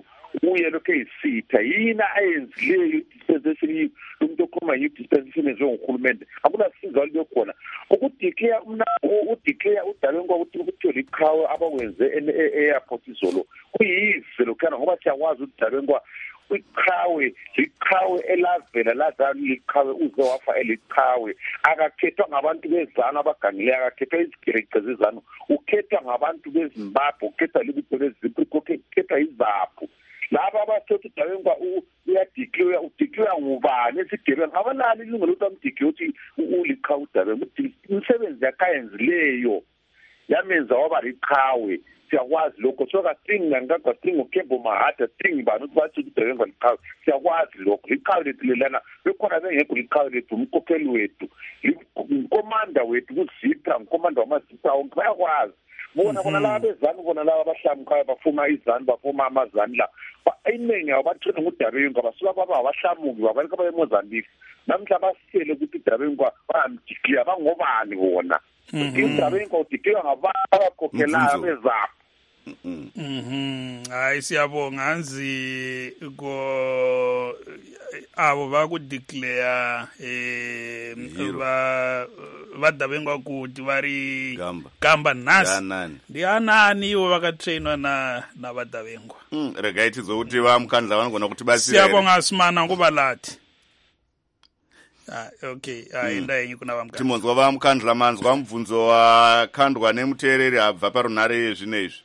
uye lokhu eyisitha yina ayenzileyo dispensation umuntu okhuluma nge-dispensation enziwe nguhulumende akunasiza libe khona ukudeclare udeclare uDabenkwa ukuthi liqhawe abakwenze e-airport izolo kuyize lokhana ngoba siyakwazi uDabenkwa iqhawe liqhawe elavela lazali liqhawe uze wafa eliqhawe akakhethwa ngabantu bezana abagangileyo akakhethwa izigereqe zezana ukhethwa ngabantu bezimbabwe ukhethwa libutho lezipho ukhethwa izapho laba abathethe uDabenkwa uyadeclare udeclare ngubani esigebenga abanali ilungelo ukuthi amdeclare ukuthi uliqhawe uDabenkwa umsebenzi yakayenzileyo yamenza waba liqhawe siyakwazi lokho soka singa ngakho singa ukembo mahata singa bani ukuthi bathi uDabenkwa liqhawe siyakwazi lokho liqhawe lethu lelana bekhona bengekho liqhawe lethu umkhokheli wethu ukomanda wethu kuzipha ukomanda wamazipha onke bayakwazi bona bona laba bezani bona laba abahlamukayo bafuma izani bafuma amazani la iningi abathina nguDabenkwa basuka baba abahlamuki babalika baye eMozambique namhla basiyele ukuthi uDabenkwa bamdeclare bangobani bona uDabenkwa udeclare ngabantu abakhokhelayo bezapho. Mhm hayi siyabonga anzi ko abo bakudeclare eh ba vaDabenkwa kuti vari gamba nasi ndianani ivo vakatrainwa na na vaDabenkwa mm rega itizokuti vamukandla vanogona kuti basire siyabonga simana nguva lati ah okay aenda yenyu kuna vamukandla timonzwa vamukandla manzwa mubvunzo wakandwa nemuteereri abva parunare zvinezvi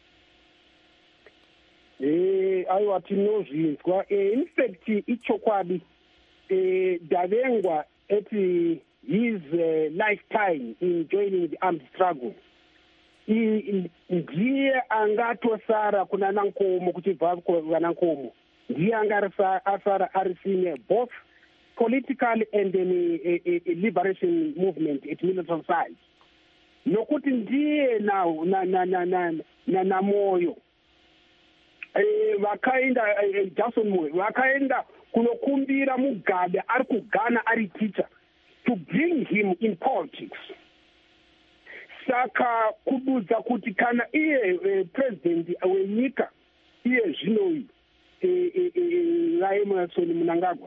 eh aiwa tinozvinzwa eh in fact ichokwadi eh Dabenkwa ethi his uh, lifetime in joining the armed struggle ndiye angatosara kuna Nankomo kuchibva kuna Nankomo ndiye angasara ari senior both politically and in a, a, a liberation movement at military side nokuti ndiye na na na na na, na, na moyo eh vakaenda eh, Jackson Moyo vakaenda kunokumbira Mugabe ari kugana ari teacher to bring him in politics. Saka kubuza kuti kana iye eh, president wenyika iye zvino eh, eh, eh, Emmerson Mnangagwa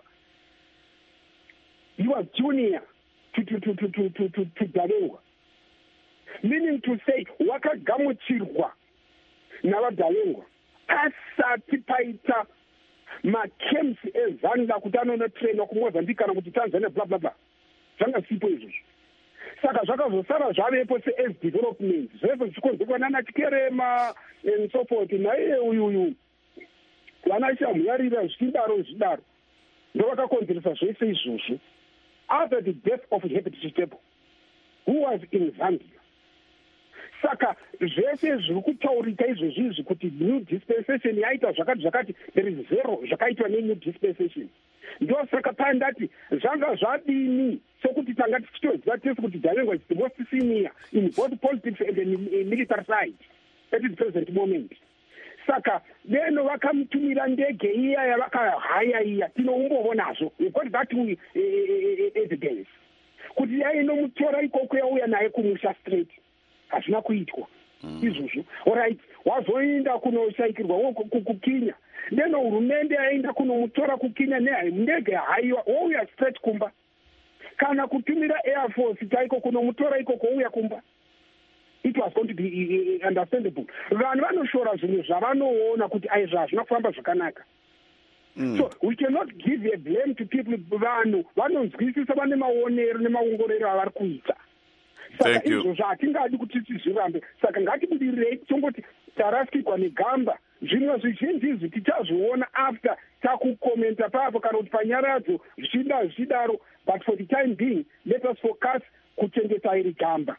he was junior to to to to to to, to, to Dabenkwa, meaning to say wakagamuchirwa navaDabenkwa asati paita macamps ezanla kuti anonotrainwa kuMozambique kana kuti Tanzania bla bla bla zvanga sipo izvozvo saka zvakazosara zvavepo se-as development zvese zvichikonzekwa nana Chikerema and so forth naiye uyu uyu vana chamuyarira zvichidaro zvidaro ndo vakakonzeresa zvese izvozvo after the death of Herbert Chitebo who was in Zambia. Saka zvese zviri kutaurika izvozvi izvi kuti new dispensation yaita zvakati zvakati there is zero zvakaitwa nenew dispensation ndo saka pandati zvanga zvadini sokuti tanga tichitoziva tese kuti Dabenkwa is the most senior in both politics and the military side at the present moment. Saka deno vakamutumira ndege iya yavakahaya iya tinombovonazvo we've got that we, uh, evidence kuti yainomutora ikoko yauya naye kumusha straight hazvina kuitwa izvozvo alright wazoenda kunoshaikirwa kukinya deno hurumende yaenda kunomutora kukinya ndege haiwa wouya straight kumba kana kutumira air force taiko kunomutora ikoko wouya kumba. It was going to be uh, understandable. Vanhu vanoshora zvinhu zvavanoona kuti aizvo hazvina kufamba zvakanaka. So we cannot give a blame to people. Vanhu vanonzwisisa vane maonero nemaongorero avari kuita. Saka izvozvo hatingadi kuti tizvirambe. Saka ngatibudirei tongoti tarasikirwa negamba. Zvinhu zvizhinji izvi tichazviona after takukomenta papo kana kuti panyaradzo zvichida zvichidaro. But for the time being, let us focus kuchengeta iri gamba.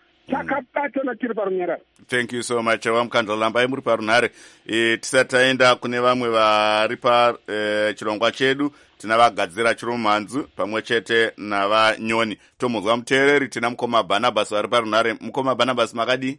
Thank you so much. Vamukandla lambai muri parunare. E, tisati taenda kune vamwe vari pa e, chirongwa chedu tina vagadzira chiromhanzu pamwe chete navanyoni. Tomuzwa muteereri tina Mukoma Barnabas vari parunare. Mukoma Barnabas makadi?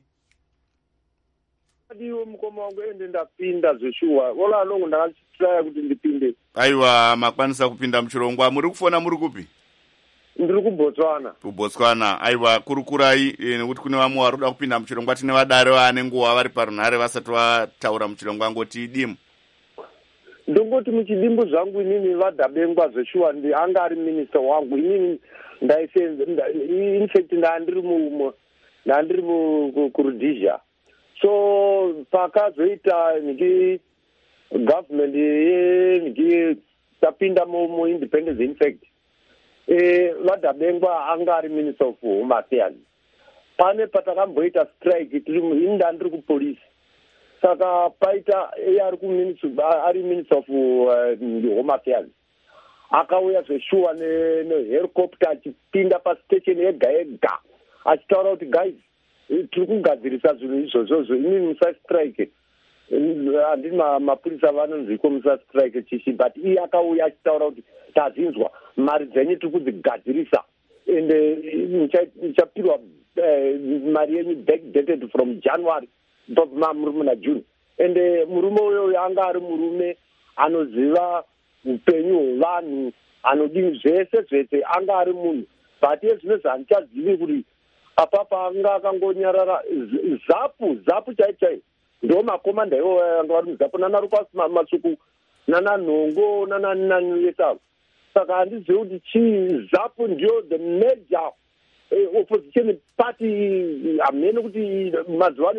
Ndiwo mukoma wangu ende ndapinda zveshuwa. Ola longo ndakachitaya kuti ndipinde. Aiwa makwanisa kupinda muchirongwa. Muri kufona muri kupi? Ndiri kuBotswana. kuBotswana. Aiwa kurukurai nekuti kune vamwe vari kuda kupinda muchirongwa tine vadare vane nguva vari parunare vasati vataura muchirongwa ngoti idimu. ndongoti muchidimbu zvangu inini vadhabengwa zveshuwa anga ari minista wangu inini ndaisenza infact ndandiri mu ndandiri kurudhizha. So pakazoita niki government ye niki tapinda mu independence infact eh vadhabengwa anga ari minister of home affairs. Pane patakamboita strike tiri ndandiri ku police. Saka paita ari ku minister ari minister of uh, home affairs. Akauya zveshuwa ne, ne helicopter achipinda pastation yega yega achitaura kuti guys tiri kugadzirisa zvinhu izvozvozvo inini musastrike. Handini mapurisa vanonzwiko musastrike chichi, but iye akauya achitaura kuti tazinzwa mari dzenyu tiri kudzigadzirisa ende ichapirwa mari yenyu backdated from January murume naJune. Ende murume uyoyo anga ari murume anoziva upenyu hwevanhu, anodini zvese zvese, anga ari munhu. But yezvino zvandichazivi kuti apapa anga akangonyarara zapu zapu chai chai ndo makomanda iwo anga vari muzapu nana Rupas Masuku nana Nhongo nana nani yesavo. Saka handizivi kuti chii zapu ndio the major opposition party. Hamene kuti mazuvano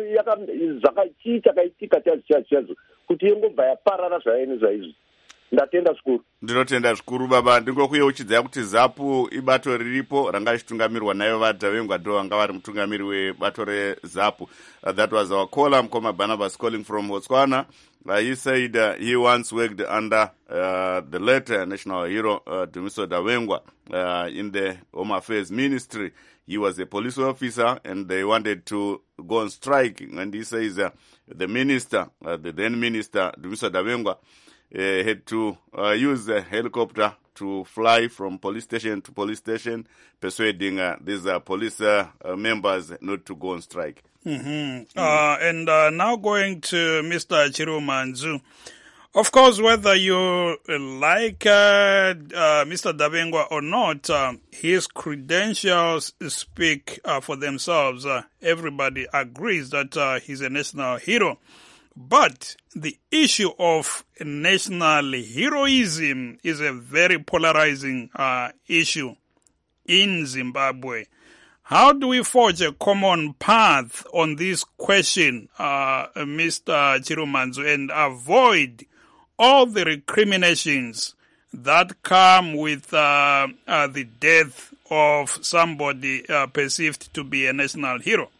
chii chakaitika chazo chazo kuti yengobva yaparara zvaine zvaizvi. Ndatenda zvikuru. Ndinotenda zvikuru baba. Ndingokuyeuchidzai kuti zapu ibato riripo ranga richitungamirirwa nayo vadhavengwa ndo vanga vari mutungamiri webato rezapu. Uh, that was our caller Mkoma Barnabas calling from Botswana. Uh, he said uh, he once worked under uh, the late uh, national hero uh, Dumiso Davengwa uh, in the Home Affairs Ministry. He was a police officer and they wanted to go on strike. And he says uh, the minister, uh, the then minister Dumiso Davengwa, Uh, had to uh, use a helicopter to fly from police station to police station, persuading uh, these uh, police uh, uh, members not to go on strike. Mm-hmm. Mm. Uh, and uh, now going to Mister Chirumanzu. Of course, whether you like uh, uh, Mister Davengwa or not, uh, his credentials speak uh, for themselves. Uh, everybody agrees that uh, he's a national hero. But the issue of national heroism is a very polarizing uh, issue in Zimbabwe. How do we forge a common path on this question, uh, Mister Chirumanzu, and avoid all the recriminations that come with uh, uh, the death of somebody uh, perceived to be a national hero?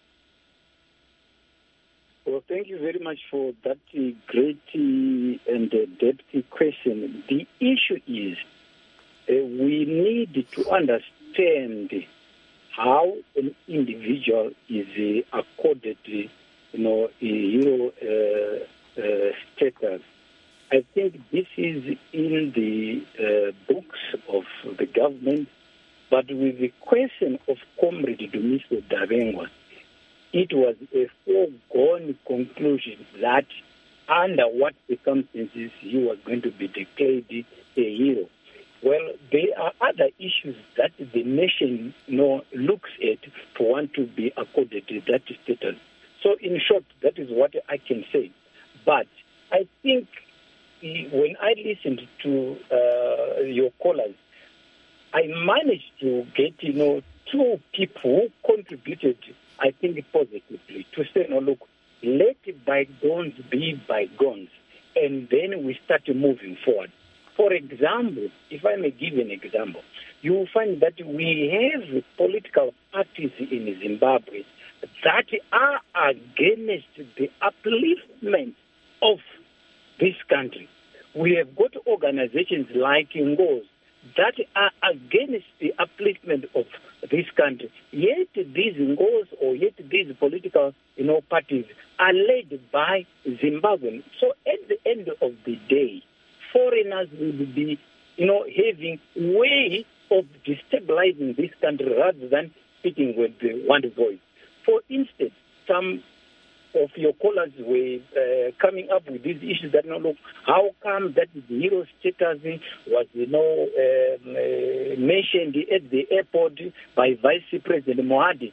Well, thank you very much for that uh, great uh, and uh, depth question. The issue is uh, we need to understand how an individual is uh, accorded, uh, you know, a hero uh, uh, status. I think this is in the uh, books of the government, but with the question of Comrade Dumiso Davengwa, it was a foregone conclusion that under what circumstances he was going to be declared a hero. Well, there are other issues that the nation, you know, looks at for one to be accorded that status. So, in short, that is what I can say. But I think when I listened to uh, your callers, I managed to get, you know, two people who contributed, I think, positively to say, no, look, let bygones be bygones, and then we start moving forward. For example, if I may give an example, you will find that we have political parties in Zimbabwe that are against the upliftment of this country. We have got organizations like Ngos that are against the upliftment of this country. Yet these Ngos or yet these political, you know, parties are led by Zimbabweans. So at the end of the day, foreigners will be, you know, having way of destabilizing this country rather than speaking with the one voice. For instance, some of your callers were uh, coming up with these issues that, you know, look, how come that the hero status was, you know, um, uh, mentioned at the airport by Vice President Mohadi?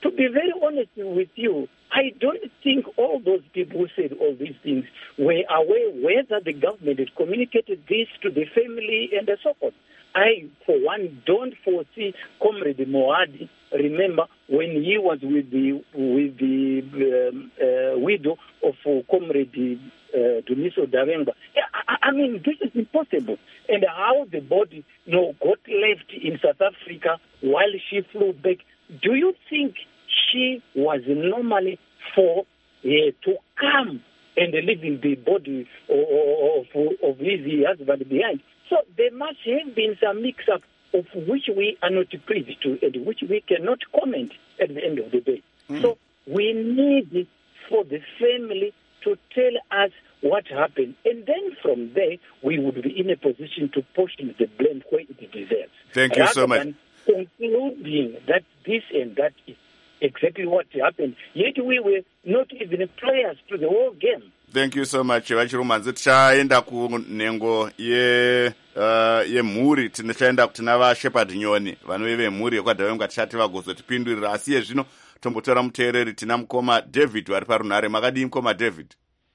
to be very honest with you, I don't think all those people who said all these things were aware whether the government had communicated this to the family and so forth. I, for one, don't foresee Comrade Moadi. Remember when he was with the with the um, uh, widow of uh, Comrade uh, Dumiso Davenga. I, I mean, this is impossible. And how the body, you know, got left in South Africa while she flew back. Do you think she was normally for uh, to come and leaving the body of, of, of his husband behind? So there must have been some mix-up of which we are not privy to and which we cannot comment at the end of the day. Mm. So we need for the family to tell us what happened. And then from there, we would be in a position to push the blame where it deserves. Thank you so much. Concluding that this and that is exactly what happened. Yet we were not even players to the whole game. Thank you so much. Vachirumanzi tichaenda kunhengo ye uh, yemhuri tichaenda tina vaShepherd Nyoni vanove vemhuri yekwaDhavenga tichati vagozotipindurira asi yezvino tombotora muteereri tina mukoma David vari parunhare. Makadii mukoma David?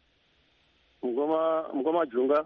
Mukoma mukoma Junga.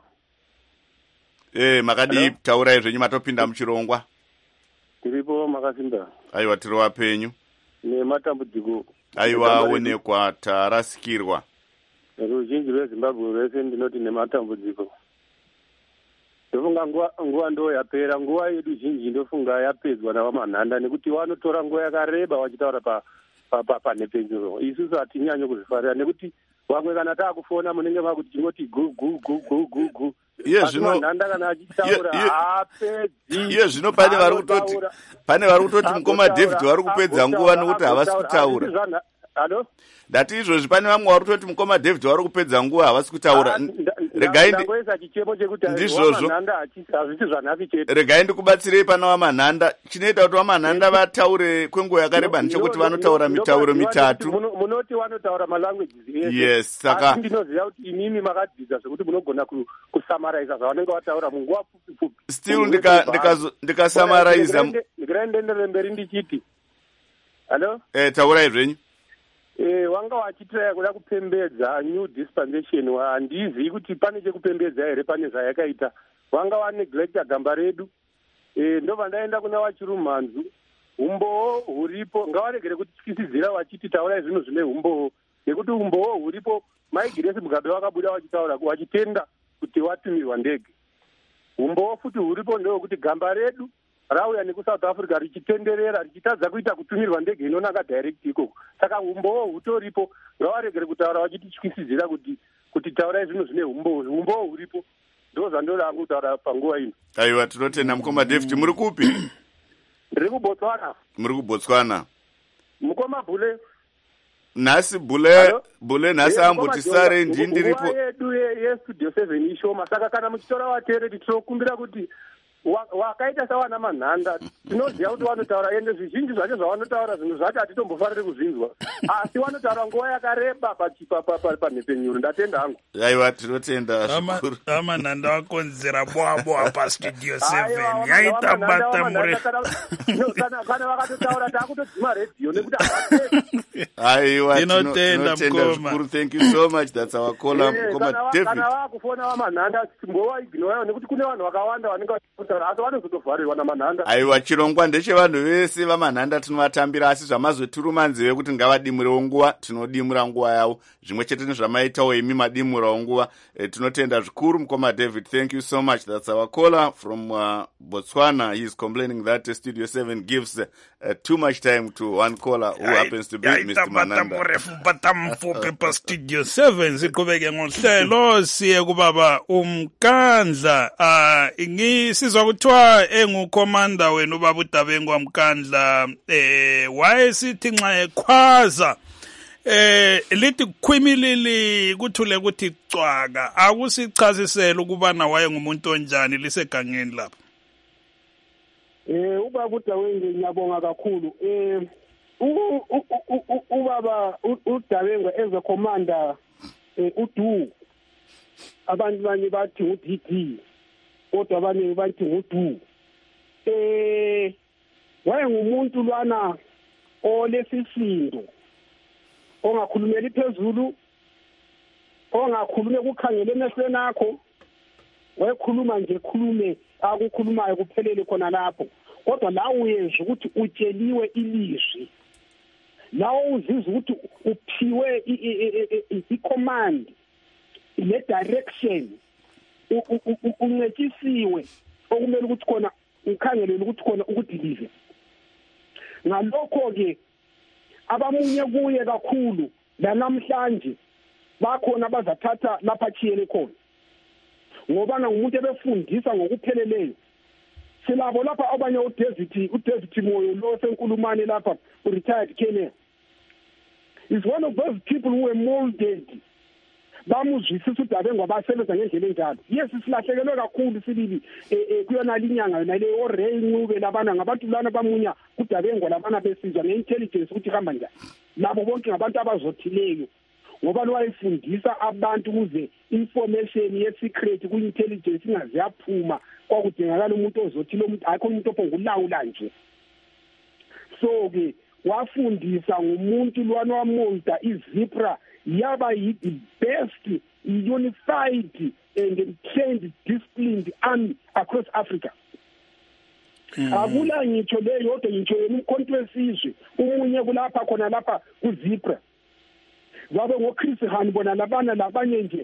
Eh, makadii? Taurai zvenyu matopinda muchirongwa. Tiripo makasimba. Aiwa, tiri wapenyu. Nematambudziko. Aiwa, aonekwa tarasikirwa. Ruzhinji rweZimbabwe rwese ndinoti nematambudziko. Ndofunga nguva nguva ndo yapera, nguva yedu zhinji ndofunga yapedzwa navamanhanda nekuti vanotora nguva yakareba vachitaura pa pa pa panepenyuro. Isusu hatinyanyo kuzvifarira nekuti vamwe kana taakufona munenge vakuti chingoti gu gu gu gu gu gu. Iye zvino manhanda kana achitaura haapedzi. Iye zvino pane vari kutoti pane vari kutoti mukoma David vari kupedza nguva nokuti havasi kutaura. Alo? Ndati izvozvi pane vamwe vari kutoti mukoma David vari kupedza nguva havasi kutaura. Regai ndizvozvo. Regai ndikubatsirei pana vamanhanda. Chinoita kuti vamanhanda vataure kwenguva yakareba ndechekuti vanotaura mitauro mitatu. Munoti vanotaura malanguages ese. Yes, saka ndinoziva kuti inimi makadzidza zvekuti munogona kusamaraiza zvavanenge vataura munguva pfupi pfupi. Still ndika ndikasamaraiza. Ndikaenderera mberi ndichiti. Alo? Eh, taurai zvenyu. Eh, wanga wachitiraya kuda kupembedza new dispensation. Handizivi kuti pane chekupembedza here, pane zvayakaita. Wanga waneglecta gamba redu. Eh, ndobva ndaenda kuna Vachirumanzu. Umbowo huripo, ngavaregere kutityisidzira vachiti taurai zvinhu zvine umbowo. Nekuti umbowo huripo, Maigiresi Mugabe vakabuda vachitaura vachitenda kuti watumirwa ndege. Umbowo futi huripo ndewekuti gamba redu rauya nekuSouth Africa richitenderera richitadza kuita kutumirwa ndege inonaka direct ikoko. Saka umbowo hutoripo, ngavaregere kutaura vachitityisidzira kuti kuti taurai zvinhu zvine umbowo. Umbowo huripo ndo zvandoda hangu kutaura panguva ino. Aiwa, tinotenda mukoma David. Muri kupi? Ndiri kuBotswana. Muri kuBotswana. Mukoma Bule. Nhasi Bule Bule nhasi amboti sare ndindiripo. Nguva yedu yestudio seven ishoma. Saka kana muchitora vateereri tinokumbira kuti wakaita sawana manhanda tinoziva kuti vanotaura ende zvizhinji zvacho zvavanotaura zvinhu zvacho hatitombofariri kuzvinzwa asi vanotaura nguva yakareba panhepenyuro. Ndatenda hangu. Aiwa, tinotenda zvikuru. Vamanhanda vakonzera bwabwa pastudio seven yaitambata murefu. Kana vakatotaura taakutodzima redhiyo nekuti havapedzi. Aiwa, tinotenda zvikuru. Thank you so much. That's our caller mukoma David. Kana vakufona vamanhanda mbovaignora nekuti kune vanhu vakawanda vanenge asi vanozotobvarirwa namanhanda. Aiwa, chirongwa ndechevanhu vese vamanhanda tinovatambira, asi zvamazoturumanzive kuti ngavadimurewo nguva tinodimura nguva yavo zvimwe chete nezvamaitawo imi madimurawo nguva. E, tinotenda zvikuru mukoma David. Thank you so much. That's our caller from uh, Botswana. He is complaining that uh, Studio seven gives uh, uh, too much time to one caller who happens to be Mister Mananda. Batamfupi pa Studio seven siqhubeke ngohlelo siye kubaba uMkandla. Ah, ngisizwa kuthiwa engukomanda wenu ubaba uDabengwa Mkandla eh wayesithi nxa ekhwaza eh lithi khwimilili kuthule ukuthi cwaka akusichazisela ukubana waye ngumuntu onjani lisegangeni lapha. Eh ubaba uDabengwa ngiyabonga kakhulu. Eh ubaba uDabengwa as a commander eh udu abantu banye bathi uD D kodwa abanye bathi ngudu. Eh waye ngumuntu lwana olesisindo ongakhulumeli phezulu ongakhulume kukhangele emehlweni akho wekhuluma nje khulume akukhulumayo kuphelele khona lapho kodwa la uyezwe ukuthi utsheliwe ilizwi la uzizwa ukuthi uphiwe i-command le direction uncetshisiwe okumele ukuthi khona ukhangelele ukuthi khona ukudilive ngalokho ke abamunye kuye kakhulu la namhlanje bakhona bazathatha lapha chiyele khona ngoba ngumuntu ebefundisa ngokupheleleyo silabo lapha abanye uDavid uDavid Moyo lo senkulumane lapha retired colonel is one of those people who were molded bamuzwisisa ukuthi abengu abasebenza ngendlela enjalo yes silahlekelwe kakhulu sibili kuyona linyanga yona le orey ncube labana ngabantu lana bamunya kudabengu labana besizwa ngeintelligence ukuthi hamba njani labo bonke ngabantu abazothileyo ngoba lo wayefundisa abantu kuze information ye secret ku intelligence ingaze yaphuma kwakudingakala umuntu ozothile umuntu akho umuntu ophongulawula nje so ke wafundisa ngumuntu lwana wamolda izipra yaba yi the best unified and trained disciplined army across Africa. Akula ngitsho le yodwa ngitsho umkhonto wesizwe umunye kulapha khona lapha kuZipra babe ngoChris Han bona labana labanye nje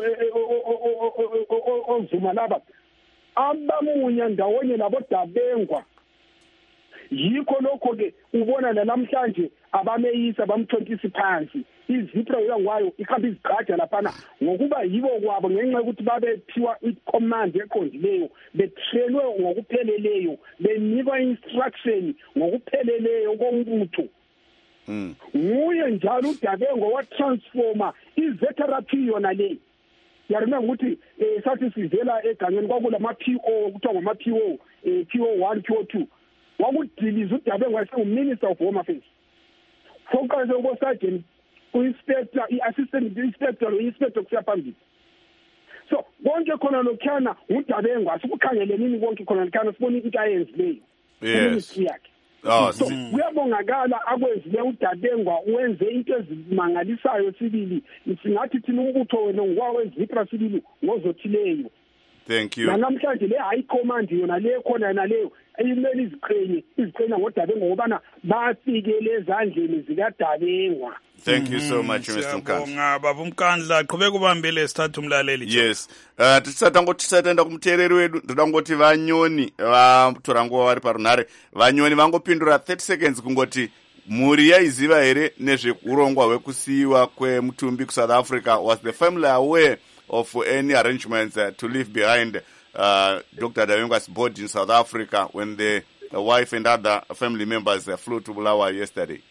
ozuma laba abamunya ndawonye labo Dabengwa yikho lokho ke ubona la namhlanje abameyisa bamthontisa phansi izipro yangwayo ikhamba iziqhaja laphana ngokuba yibo kwabo ngenxa ukuthi babephiwa icommand eqondileyo betrainwe ngokupheleleyo benikwa instruction ngokupheleleyo kombutho mm nguye njalo uDabengo wa transformer izetherapy yona le yarina ukuthi sathi sizela egangeni kwakulama P O kuthiwa ngama P O P O one P O two wakudiliza uDabengo wayengu minister of home affairs fokaze ubo sergeant ku-inspector i-assistant inspector inspector kusiyaphambili so konke khona lokhana uDabengo asikukhangele nini konke khona lokhana sibona into ayenzileyo yes yakhe oh so kuyabongakala akwenzile uDabengo wenze into ezimangalisayo sibili singathi thina umbutho wena ngwawezipra sibili ngozothileyo thank you namhlanje le high command yona le khona naleyo ayimele iziqhenye iziqhenya ngoDabengo ngobana bafikele ezandleni zikaDabengwa. Thank you so much Mister Mkandla. Ngiyabonga baba uMkandla qhubeka ubambile sithatha umlaleli. Yes. Uh tisatha ngokuthi satenda kumthereri wedu ndoda ngoti vanyoni vatora nguva vari parunhare vanyoni vangopindura thirty seconds kungoti muri yaiziva here nezvekurongwa hwekusiyiwa kwemutumbi kuSouth Africa. Was the family aware of any arrangements uh, to leave behind uh, Doctor Dabengwa's body in South Africa when the, the wife and other family members uh, flew to Bulawayo yesterday?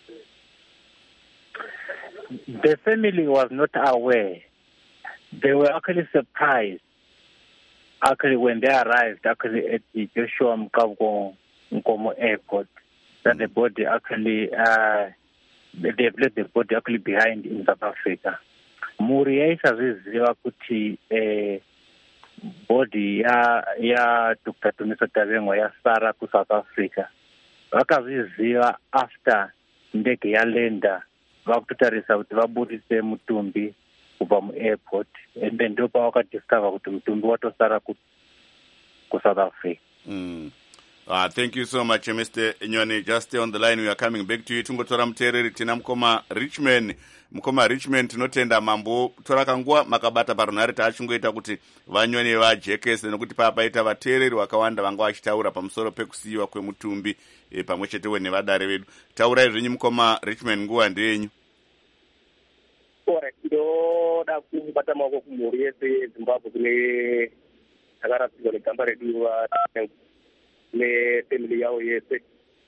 The family was not aware. They were actually surprised actually when they arrived actually at the Joshua Mkabgo Nkomo airport that the body actually uh, they left the body actually behind in South Africa. Muri yayisaziziwa kuti eh body ya ya Doctor Tumiso Dabengwa yasara ku South Africa. Vakaziziva after ndege yalenda vakutarisa kuti vabudise mutumbi kubva mu-airport and then ndopa vakadiscover kuti mutumbi watosara ku South Africa. Mm. Uh, thank you so much, Mister Nyoni. Just stay on the line. We are coming back to you. Tungotora mutereri tina mukoma Richmond. Mukoma Richmond tinotenda mambo tora kanguwa makabata parunhare taachungoita kuti vanyoni vajekese nokuti papaita vatereri vakawanda vanga vachitaura pamusoro pekusiyiwa kwemutumbi e, pamwe chetewe nevadare vedu. Taurai zvenyu mukoma Richmond, nguva ndeyenyu. Ora ndoda kubata maoko kumhuri yese yeZimbabwe kune takarapirwa negamba redu nefamily yavo yese.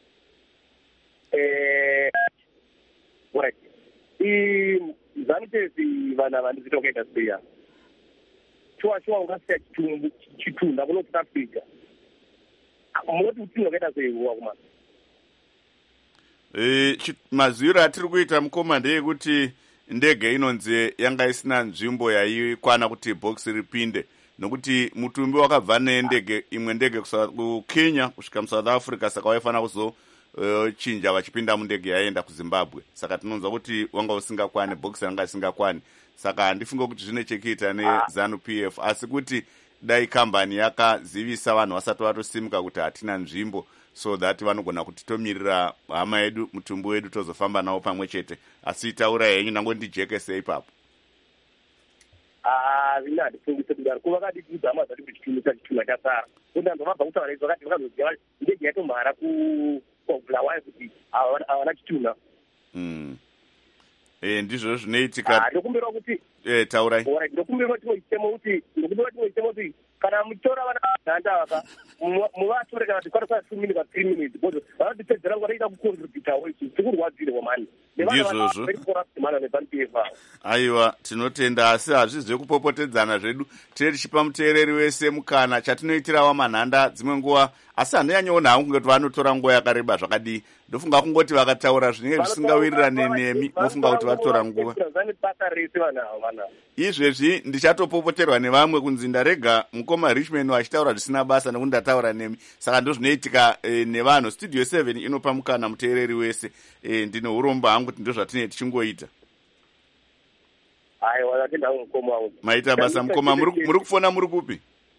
Eh, right. Izanitezi vana vandizitokaita seya. Chua chua ungasiya chitumbu chitunda kuno South Africa. Munoti kuti unokaita seya kuma. Eh, mazwiro atiri kuita mukoma ndeyekuti ndege inonzi yanga isina nzvimbo yaikwana kuti box ripinde nokuti mutumbi wakabva nendege imwe ndege kuKenya kusvika muSouth Africa saka waifana kuzo chinja vachipinda mundege yaenda kuZimbabwe. Saka tinonzwa kuti wanga usingakwani, bhokisi ranga isingakwani. Saka handifunga kuti zvine chekuita neZANU P F, asi kuti dai kambani yakazivisa vanhu vasati vatosimuka kuti hatina nzvimbo, so that vanogona kuti tomirira hama yedu, mutumbi wedu, tozofamba nawo pamwe chete. Asi taura henyu, nango ndijekese ipapo. Ah, vina ndifungise kudaro kuva kati kudzama zvati kuchitumbu chachituma chasara. Kuti antu vabva kutaura izvo vakati vakazoziva ndege yatomhara kubulawayo kuti havana chituna. Mm. Eh, ndizvo zvinoitika. Ah, ndokumbirwa kuti eh taurai. Ora ndokumbirwa kuti muchemo kuti ndokumbirwa kuti muchemo kuti kana mutora vana vanda vaka muvatore kana tikora kwa two minutes three minutes because vanoti pedzera ngwaita kukontribute way tikurwadzire wamani. Ndizvozvo. Aiwa, tinotenda asi hazvizve kupopotedzana zvedu. Tiri chipa muteereri wese mukana chatinoitira wamanhanda dzimwe nguva, asi hanonyanyoona hangu ngoti vanotora nguva yakareba zvakadii. Ndofunga kungoti vakataura zvinenge zvisingawirirane nemi, mofunga kuti vatora nguva. Izvezvi ndichatopopoterwa nevamwe kunzi ndarega mukoma Richmond wachitaura zvisina basa nekuti ndataura nemi. Saka ndozvinoitika e, nevanhu. Studio seven inopa mukana muteereri wese. E, ndine uromba hangu kuti ndozvatine tichingoita. Aiwa, ndakenda mukoma wangu. Maita basa mukoma. Muri kufona muri kupi?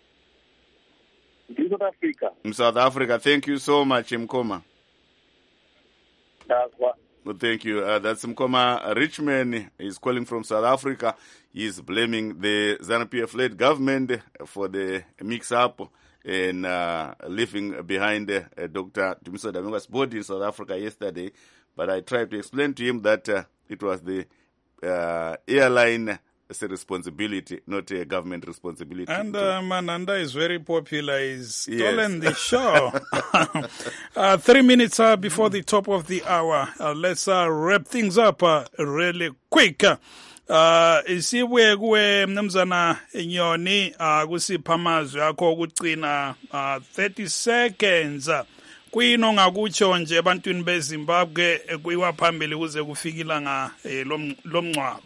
In South Africa. In South Africa. Thank you so much, Mkoma. That's what. Well, thank you. Uh, that's Mkoma Richmond. He's calling from South Africa. He's blaming the ZANU P F-led government for the mix-up and uh, leaving behind uh, Doctor Dumiso Dabenga's body in South Africa yesterday. But I tried to explain to him that uh, it was the uh, airline a responsibility, not a government responsibility. And uh, Mananda is very popular. He's stolen yes. the show. uh, three minutes uh, before the top of the hour. Uh, let's uh, wrap things up uh, really quick. Uh, isiwe kuwe mnumzana Nyoni uh, kusipha amazwi akho okucina uh, thirty seconds. Kuyino ngakutsho nje ebantwini beZimbabwe kuyiwa phambili kuze kufikila nga eh, lomncwabo.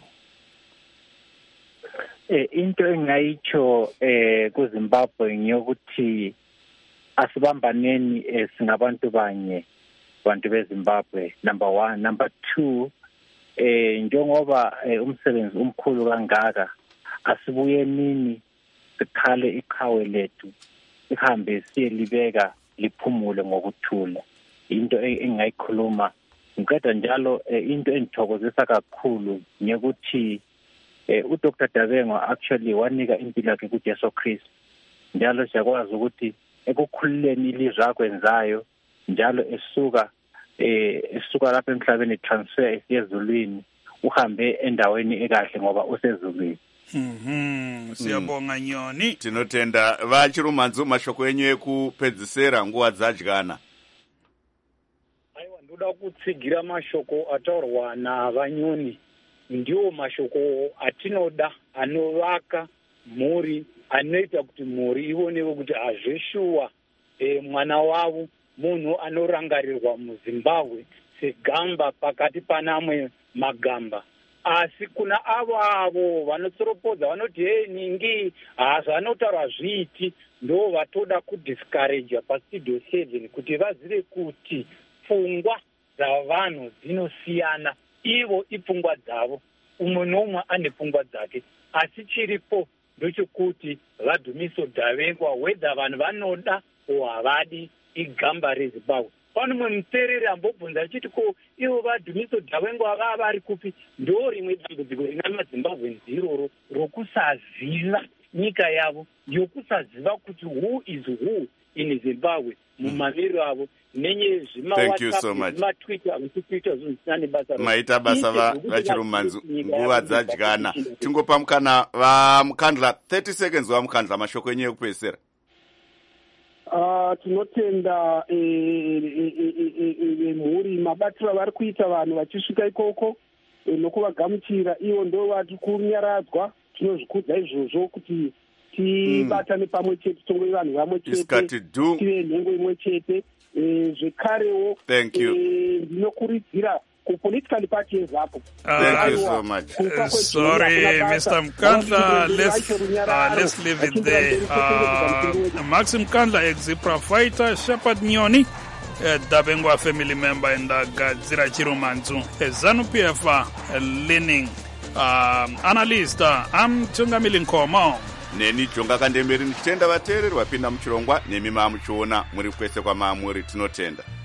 Eh, into engayitsho eh kuZimbabwe ngiyokuthi asibambaneni eh, singabantu banye bantu beZimbabwe. Number one. Number two, eh njengoba eh, umsebenzi umkhulu kangaka, asibuye nini sikhale iqhawe lethu ihambe siyelibeka liphumule ngokuthula. Into engayikhuluma ngiqeda njalo eh, into engithokozisa kakhulu ngiyokuthi Eh, uDoctor Dabengwa actually wanika impilo yakhe kuJesu Kristu. Njalo siyakwazi ukuthi ekukhululeni ilizwe akwenzayo njalo esuka eh esuka lapha emhlabeni transfer esiyezulwini uhambe endaweni ekahle ngoba usezulwini. Mhm, siyabonga Nyoni. Tinotenda vachirumanzu mashoko enyu ekupedzisera nguva dzadyana. Aiwa, ndoda kutsigira mashoko ataurwa naVanyoni. Ndiwo mashoko atinoda anovaka mhuri, anoita kuti mhuri ionewe kuti hazveshuwa e, mwana wavo munhu anorangarirwa muZimbabwe segamba pakati panamwe magamba. Asi kuna avo avo vanotsoropodza vanoti hey ningi hazvanotaura zviiti, ndo vatoda kudiscouragea pastudio seven kuti vazive kuti pfungwa dzavanhu dzinosiyana. Ivo ipfungwa dzavo, umwe nomwe ane pfungwa dzake, asi chiripo ndochekuti vaDumiso Dabengwa whether vanhu vanoda o havadi igamba reZimbabwe. Pano mumwe muteereri ambobvunza achiti ko ivo vaDumiso Dabengwa vava vari kupi? Ndo rimwe dambudziko rina maZimbabwe ndiroro rokusaziva nyika yavo, yokusaziva kuti who is who in Zimbabwe mumamiriro avo. Thank you so much. Maita basa vachirumanzu nguva dzadyana. Tingopa mukana vaMukandla thirty seconds vaMukandla mashoko enyu ekupedzisira. Uh, tinotenda mhuri mabatiro vari kuita vanhu vachisvika ikoko nokuvagamuchira ivo ndo vari kunyaradzwa. Tinozvikudza izvozvo kuti tibatane pamwe chete, tongove vanhu vamwe chete, tive nhengo imwe chete. Zvekarewo ndinokurudzira kupolitical parties hapo. Thank you so much. Uh, sorry, Mister Mkandla, let's uh, let's leave it there. Uh, Maxim Mkandla, ex-Zipra fighter, Shepherd Nyoni, Dabengwa family member endagadzira chiromanzu ZANU-P F leaning um, analyst amtungamili Nkomo neni Jonga Kandemberi. Nitenda vateereri vapinda muchirongwa nemi mamuchiona muri kwese kwamamuri tinotenda.